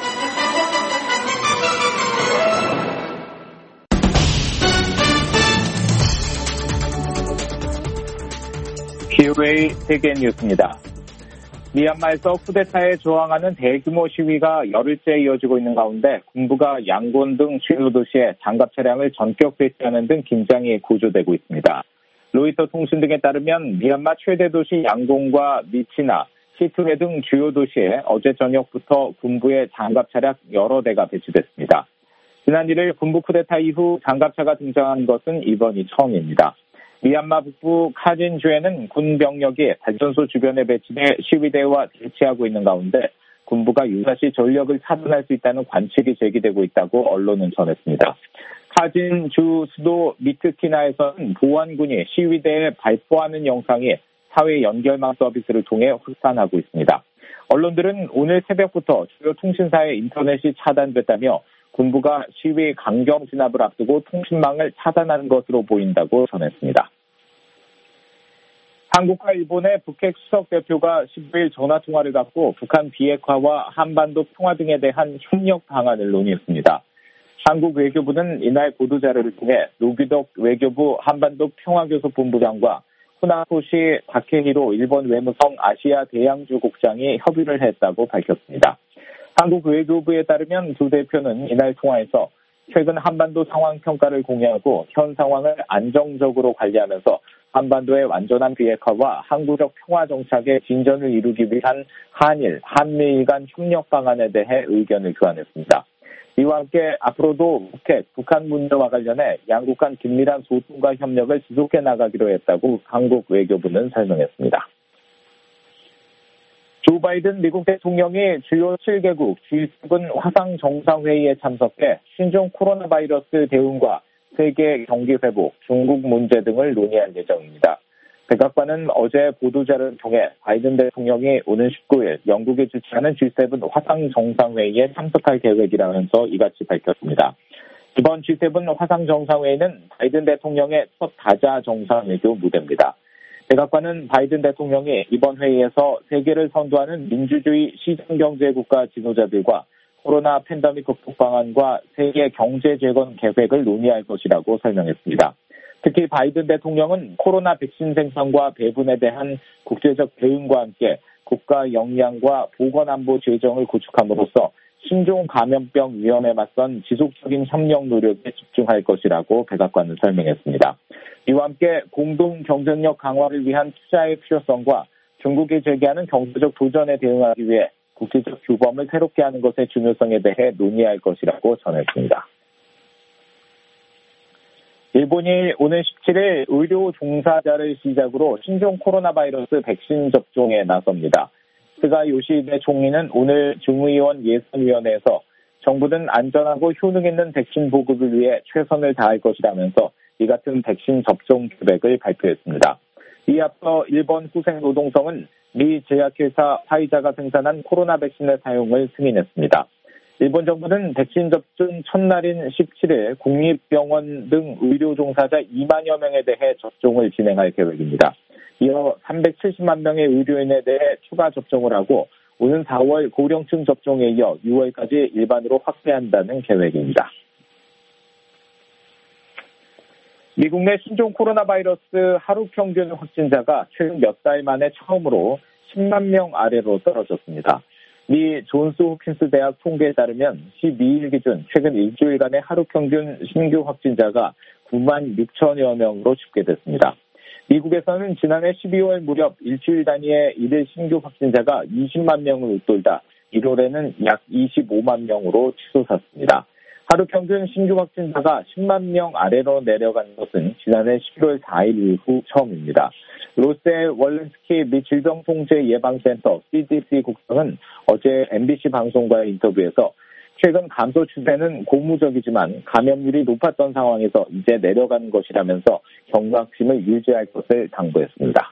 Speaker 25: VOA 세계 뉴스입니다. 미얀마에서 쿠데타에 저항하는 대규모 시위가 열흘째 이어지고 있는 가운데 군부가 양곤 등 주요 도시에 장갑 차량을 전격 배치하는 등 긴장이 고조되고 있습니다. 로이터 통신 등에 따르면 미얀마 최대 도시 양곤과 미치나, 시투레 등 주요 도시에 어제 저녁부터 군부의 장갑 차량 여러 대가 배치됐습니다. 지난 1일 군부 쿠데타 이후 장갑차가 등장한 것은 이번이 처음입니다. 미얀마 북부 카진주에는 군 병력이 발전소 주변에 배치돼 시위대와 대치하고 있는 가운데 군부가 유사시 전력을 차단할 수 있다는 관측이 제기되고 있다고 언론은 전했습니다. 카진주 수도 미트키나에서는 보안군이 시위대에 발포하는 영상이 사회 연결망 서비스를 통해 확산하고 있습니다. 언론들은 오늘 새벽부터 주요 통신사의 인터넷이 차단됐다며 군부가 시위 강경 진압을 앞두고 통신망을 차단하는 것으로 보인다고 전했습니다. 한국과 일본의 북핵 수석 대표가 15일 전화통화를 갖고 북한 비핵화와 한반도 평화 등에 대한 협력 방안을 논의했습니다. 한국 외교부는 이날 보도자료를 통해 노규덕 외교부 한반도 평화교섭본부장과 후나코시 다케히로 일본 외무성 아시아 대양주국장이 협의를 했다고 밝혔습니다. 한국 외교부에 따르면 두 대표는 이날 통화에서 최근 한반도 상황 평가를 공유하고 현 상황을 안정적으로 관리하면서 한반도의 완전한 비핵화와 항구적 평화 정착의 진전을 이루기 위한 한일, 한미일 간 협력 방안에 대해 의견을 교환했습니다. 이와 함께 앞으로도 북핵, 북한 문제와 관련해 양국 간 긴밀한 소통과 협력을 지속해 나가기로 했다고 한국 외교부는 설명했습니다. 조 바이든 미국 대통령이 주요 7개국 G7 화상 정상회의에 참석해 신종 코로나 바이러스 대응과 세계 경기 회복, 중국 문제 등을 논의할 예정입니다. 백악관은 어제 보도자를 통해 바이든 대통령이 오는 19일 영국이 주최하는 G7 화상 정상회의에 참석할 계획이라면서 이같이 밝혔습니다. 이번 G7 화상 정상회의는 바이든 대통령의 첫 다자 정상외교 무대입니다. 백악관은 바이든 대통령이 이번 회의에서 세계를 선도하는 민주주의 시장경제국가 지도자들과 코로나 팬데믹 극복 방안과 세계 경제 재건 계획을 논의할 것이라고 설명했습니다. 특히 바이든 대통령은 코로나 백신 생산과 배분에 대한 국제적 대응과 함께 국가 역량과 보건안보 재정을 구축함으로써 신종 감염병 위험에 맞선 지속적인 협력 노력에 집중할 것이라고 백악관은 설명했습니다. 이와 함께 공동 경쟁력 강화를 위한 투자의 필요성과 중국이 제기하는 경제적 도전에 대응하기 위해 국제적 규범을 새롭게 하는 것의 중요성에 대해 논의할 것이라고 전했습니다. 일본이 오는 17일 의료 종사자를 시작으로 신종 코로나 바이러스 백신 접종에 나섭니다. 스가 요시히데 총리는 오늘 중의원 예산위원회에서 정부는 안전하고 효능 있는 백신 보급을 위해 최선을 다할 것이라면서 이 같은 백신 접종 계획을 발표했습니다. 이에 앞서 일본 후생노동성은 미 제약회사 파이자가 생산한 코로나 백신의 사용을 승인했습니다. 일본 정부는 백신 접종 첫날인 17일 국립병원 등 의료 종사자 2만여 명에 대해 접종을 진행할 계획입니다. 이어 370만 명의 의료인에 대해 추가 접종을 하고 오는 4월 고령층 접종에 이어 6월까지 일반으로 확대한다는 계획입니다. 미국 내 신종 코로나 바이러스 하루 평균 확진자가 최근 몇 달 만에 처음으로 10만 명 아래로 떨어졌습니다. 미 존스 홉킨스 대학 통계에 따르면 12일 기준 최근 일주일간의 하루 평균 신규 확진자가 9만 6천여 명으로 집계됐습니다. 미국에서는 지난해 12월 무렵 일주일 단위의 일일 신규 확진자가 20만 명을 웃돌다 1월에는 약 25만 명으로 치솟았습니다. 하루 평균 신규 확진자가 10만 명 아래로 내려간 것은 지난해 11월 4일 이후 처음입니다. 로세 월렌스키 미 질병통제예방센터 CDC 국장은 어제 MBC 방송과의 인터뷰에서 최근 감소 추세는 고무적이지만 감염률이 높았던 상황에서 이제 내려가는 것이라면서 경각심을 유지할 것을 당부했습니다.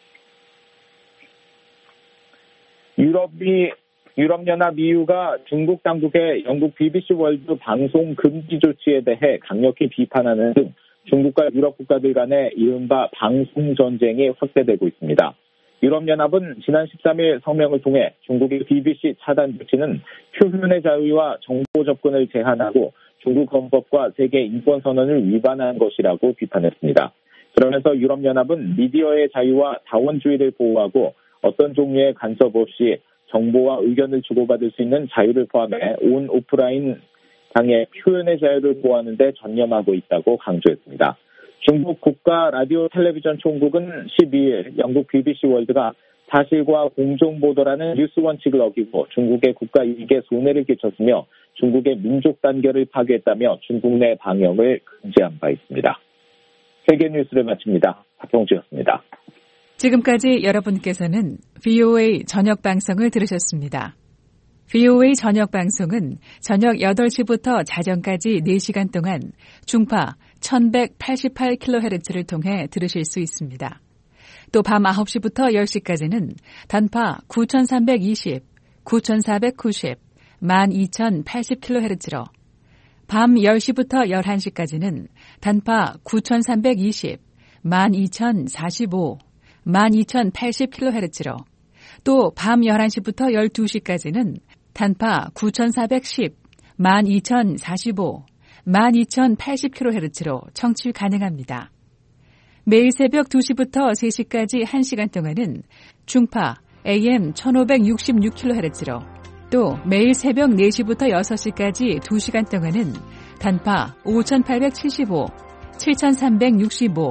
Speaker 25: 유럽연합 EU가 중국 당국의 영국 BBC 월드 방송 금지 조치에 대해 강력히 비판하는 등 중국과 유럽 국가들 간의 이른바 방송 전쟁이 확대되고 있습니다. 유럽연합은 지난 13일 성명을 통해 중국의 BBC 차단 조치는 표현의 자유와 정보 접근을 제한하고 중국 헌법과 세계 인권선언을 위반한 것이라고 비판했습니다. 그러면서 유럽연합은 미디어의 자유와 다원주의를 보호하고 어떤 종류의 간섭 없이 정보와 의견을 주고받을 수 있는 자유를 포함해 온 오프라인 당의 표현의 자유를 보호하는 데 전념하고 있다고 강조했습니다. 중국 국가 라디오 텔레비전 총국은 12일 영국 BBC 월드가 사실과 공정보도라는 뉴스 원칙을 어기고 중국의 국가 이익에 손해를 끼쳤으며 중국의 민족 단결을 파괴했다며 중국 내 방영을 금지한 바 있습니다. 세계 뉴스를 마칩니다. 박형주였습니다.
Speaker 2: 지금까지 여러분께서는 VOA 저녁 방송을 들으셨습니다. VOA 저녁 방송은 저녁 8시부터 자정까지 4시간 동안 중파 1188kHz를 통해 들으실 수 있습니다. 또 밤 9시부터 10시까지는 단파 9320, 9490, 12080kHz로 밤 10시부터 11시까지는 단파 9320, 12045, 12080kHz로 또 밤 11시부터 12시까지는 단파 9410, 12045, 12080kHz로 청취 가능합니다. 매일 새벽 2시부터 3시까지 1시간 동안은 중파 AM 1566kHz로 또 매일 새벽 4시부터 6시까지 2시간 동안은 단파 5875, 7365,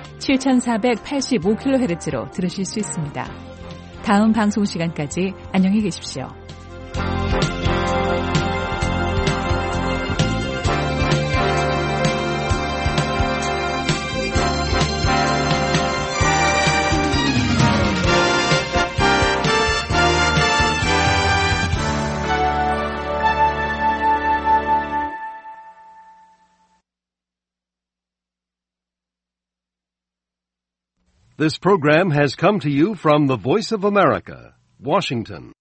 Speaker 2: 7485kHz로 들으실 수 있습니다. 다음 방송 시간까지 안녕히 계십시오.
Speaker 5: This program has come to you from the Voice of America, Washington.